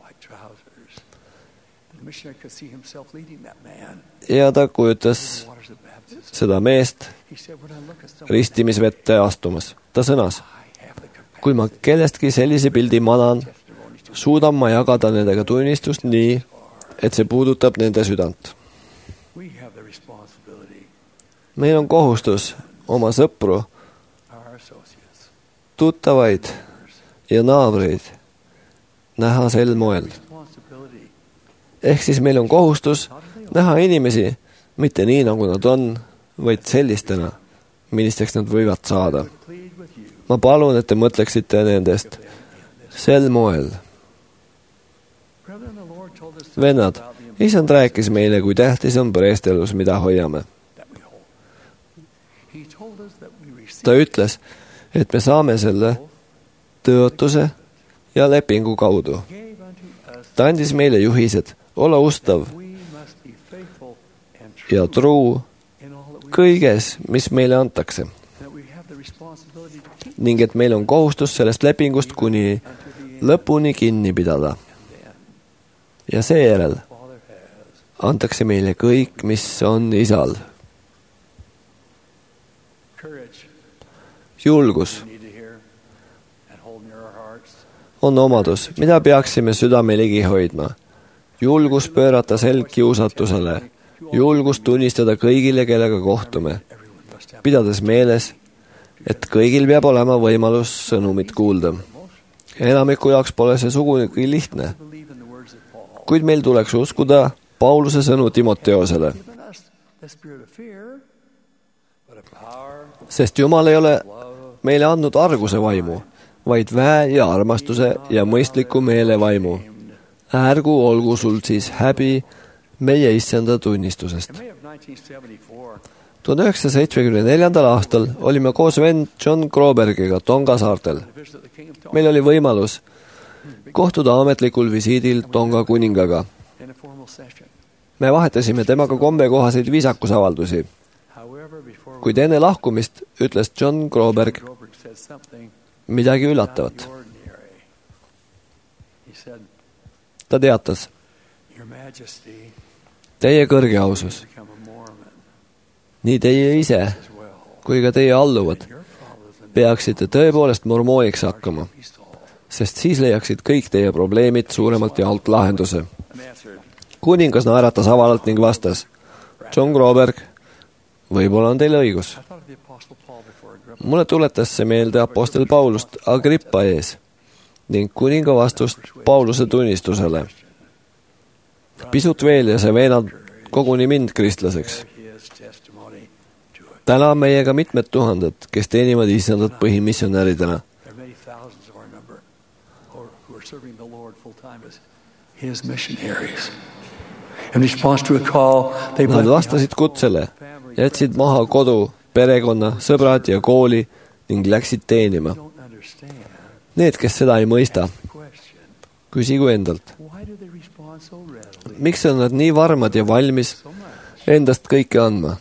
[SPEAKER 4] Ja ta kujutas seda meest ristimisvette astumas. Ta sõnas, kui ma kellestki sellise pildi manan, suudan ma jagada nendega tunnistust nii, et see puudutab nende südant. Meil on kohustus oma sõpru, tuttavaid ja naabreid näha sel moel. Ehk siis meil on kohustus näha inimesi mitte nii, nagu nad on, vaid sellistena, millisteks nad võivad saada. Ma palun, et te mõtleksite nendest sel moel. Vennad, isand rääkis meile, kui tähtis on preestelus, mida hoiame. Ta ütles, et me saame selle tõotuse ja lepingu kaudu. Ta andis meile juhised, olla ustav ja truu kõiges, mis meile antakse. Ning et meil on kohustus sellest lepingust kuni lõpuni kinni pidada. Ja seejärel antakse meile kõik, mis on isal. Julgus on omadus, mida peaksime südame ligi hoidma. Julgus pöörata selg kiusatusele. Julgus tunnistada kõigile, kellega kohtume. Pidades meeles, et kõigil peab olema võimalus sõnumit kuulda. Enamiku jaoks pole see sugugi lihtne. Kuid meil tuleks uskuda Pauluse sõnu Timoteosele. Sest Jumal ei ole meile andnud arguse vaimu, vaid väe ja armastuse ja mõistliku meele vaimu. Ärgu olgu sul siis häbi meie issanda tunnistusest. tuhande üheksasaja seitsmekümne neljandal aastal olime koos vend John Grobergiga Tonga saartel. Meil oli võimalus kohtuda ametlikul visiidil Tonga kuningaga. Me vahetasime temaga kombekohaseid viisakusavaldusi. Kuid enne lahkumist ütles John Groberg midagi üllatavat. Ta teatas, teie kõrge ausus, nii teie ise kui ka teie alluvad peaksite tõepoolest mormooniks hakkama, sest siis leiaksid kõik teie probleemid suuremalt jaolt lahenduse. Kuningas naeratas avalalt ning vastas, John Groberg, võib-olla on teil õigus. Mulle tuletas see meelde apostel Paulust Agrippa ees ning kuninga vastust Pauluse tunnistusele. Pisut veel ja see veenab koguni mind kristlaseks. Täna on meiega mitmed tuhanded, kes teenivad isandat põhimissionäridena. Nad vastasid kutsele, jätsid maha kodu, perekonna, sõbrad ja kooli ning läksid teenima. Need, kes seda ei mõista, küsigu endalt, miks on nad nii varmad ja valmis endast kõike andma?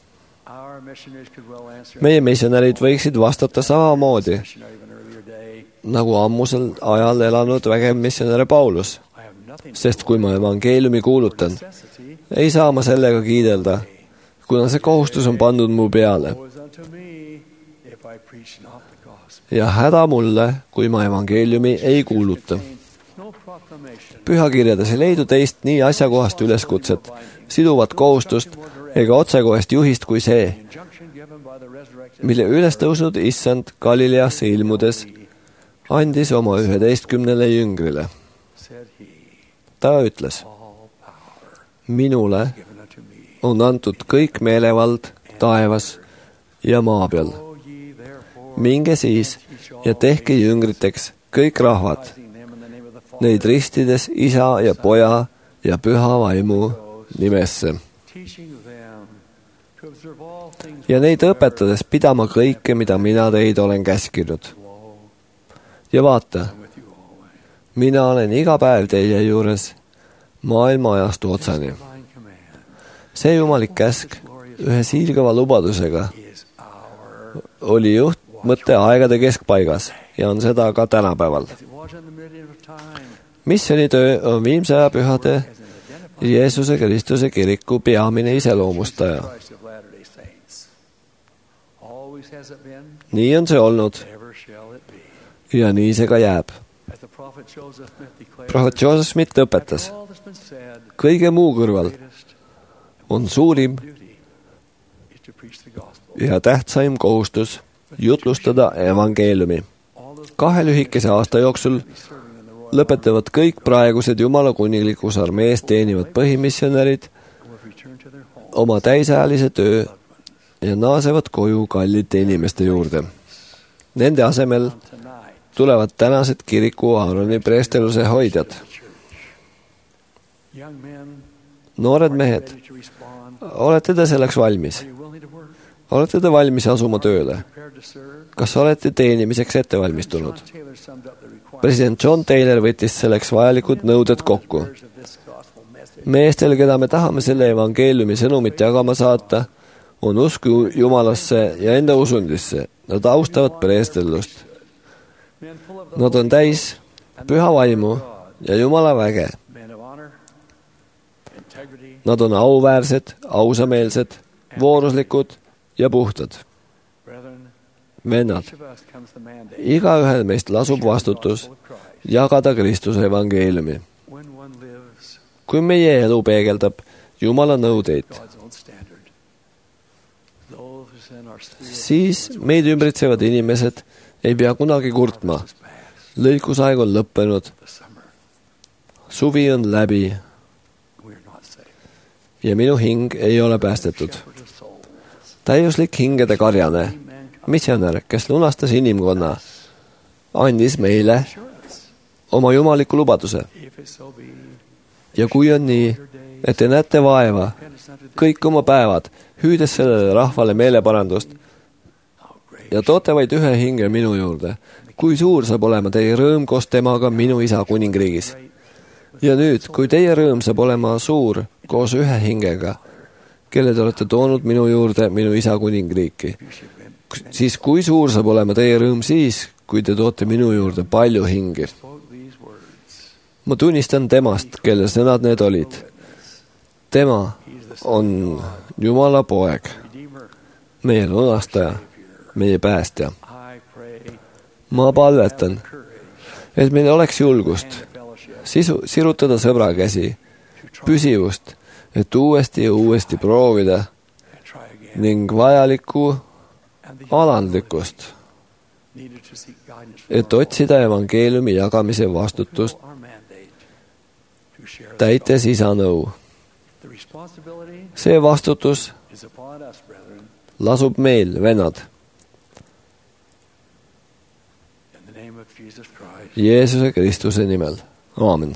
[SPEAKER 4] Meie missionärid võiksid vastata samamoodi, nagu ammusel ajal elanud vägev missionär Paulus, sest kui ma evangeeliumi kuulutan, ei saa ma sellega kiidelda, kuna see kohustus on pandud mu peale. Ja häda mulle, kui ma evangeeliumi ei kuuluta. Pühakirjades ei leidu teist nii asjakohast üleskutset, siduvat kohustust ega otsekohest juhist kui see, mille üles tõusnud issand Galileasse ilmudes andis oma üheteistkümnele jüngrile. Ta ütles, minule on antud kõik meelevald taevas ja maa peal. Minge siis ja tehke jüngriteks kõik rahvad, neid ristides isa ja poja ja püha vaimu nimesse. Ja neid õpetades pidama kõike, mida mina teid olen käskinud. Ja vaata, mina olen iga päev teie juures maailma ajastu otsani. See jumalik käsk ühe siilgava lubadusega oli juht mõtte aegade keskpaigas ja on seda ka tänapäeval. Missionitöö on viimse aja pühade Jeesuse Kristuse kiriku peamine iseloomustaja. Nii on see olnud ja nii see ka jääb. Prohvet Joseph Smith õpetas, kõige muu kõrval on suurim ja tähtsaim kohustus jutlustada evangeeliumi. Kahe lühikese aasta jooksul lõpetavad kõik praegused Jumala kuninglikus armees teenivad põhimissionärid oma täisäälise töö ja naasevad koju kallite inimeste juurde. Nende asemel tulevad tänased kiriku Aaroni preesteluse hoidjad. Noored mehed, olete te selleks valmis? Olete te valmis asuma tööle? Kas olete teenimiseks ettevalmistunud? President John Taylor võttis selleks vajalikud nõuded kokku. Meestel, keda me tahame selle evangeeliumi sõnumit jagama saata, on usku Jumalasse ja enda usundisse. Nad austavad preestellust. Nad on täis püha vaimu ja Jumala väge. Nad on auväärsed, ausameelsed, vooruslikud ja puhtad. Vennad, igaühel meist lasub vastutus jagada Kristuse evangeeliumi. Kui meie elu peegeldab Jumala nõudeid, siis meid ümbritsevad inimesed ei pea kunagi kurtma. Lõikusaeg on lõppenud. Suvi on läbi. Ja minu hing ei ole päästetud. Täiuslik hingede karjane, missionär, kes lunastas inimkonna, andis meile oma jumaliku lubaduse. Ja kui on nii, et te näete vaeva, kõik oma päevad, hüüdes sellele rahvale meeleparandust ja toote vaid ühe hinge minu juurde, kui suur saab olema teie rõõm koos temaga minu isa kuningriigis. Ja nüüd, kui teie rõõm saab olema suur koos ühe hingega, kelle te olete toonud minu juurde minu isa kuningriiki, siis kui suur saab olema teie rõõm siis, kui te toote minu juurde palju hingi. Ma tunnistan temast, kelle sõnad need olid. Tema on Jumala poeg, meie lunastaja, meie päästja. Ma palvetan, et meil oleks julgust sisu, sirutada sõbra käsi, püsivust, et uuesti ja uuesti proovida ning vajalikku alandlikkust, et otsida evangeeliumi jagamise vastutust, täites isa nõu. See vastutus lasub meil, vennad. Jeesuse Kristuse nimel. Aamen.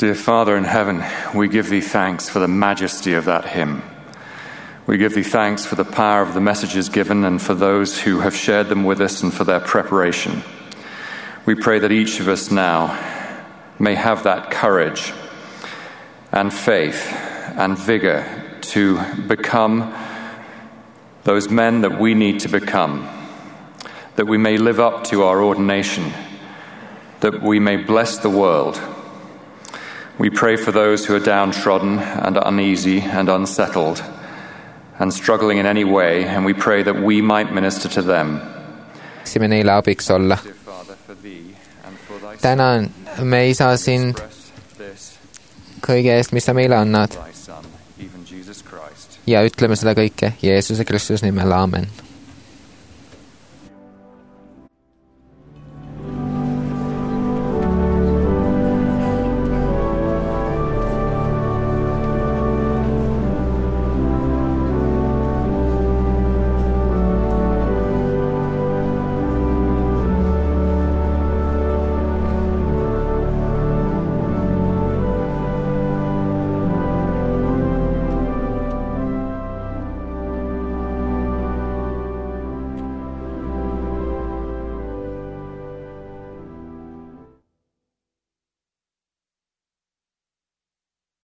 [SPEAKER 7] Dear Father in heaven, we give thee thanks for the majesty of that hymn. We give thee thanks for the power of the messages given and for those who have shared them with us and for their preparation. We pray that each of us now may have that courage and faith and vigor to become those men that we need to become, that we may live up to our ordination, that we may bless the world. We pray for those who are downtrodden and uneasy and unsettled and struggling in any way, and we pray that we might minister to them.
[SPEAKER 2] Sime neile abiks olla. Tänan, me ei saa sind kõige eest, mis sa meile annad. Ja ütleme seda kõike Jeesuse Kristuse nimel, aamen.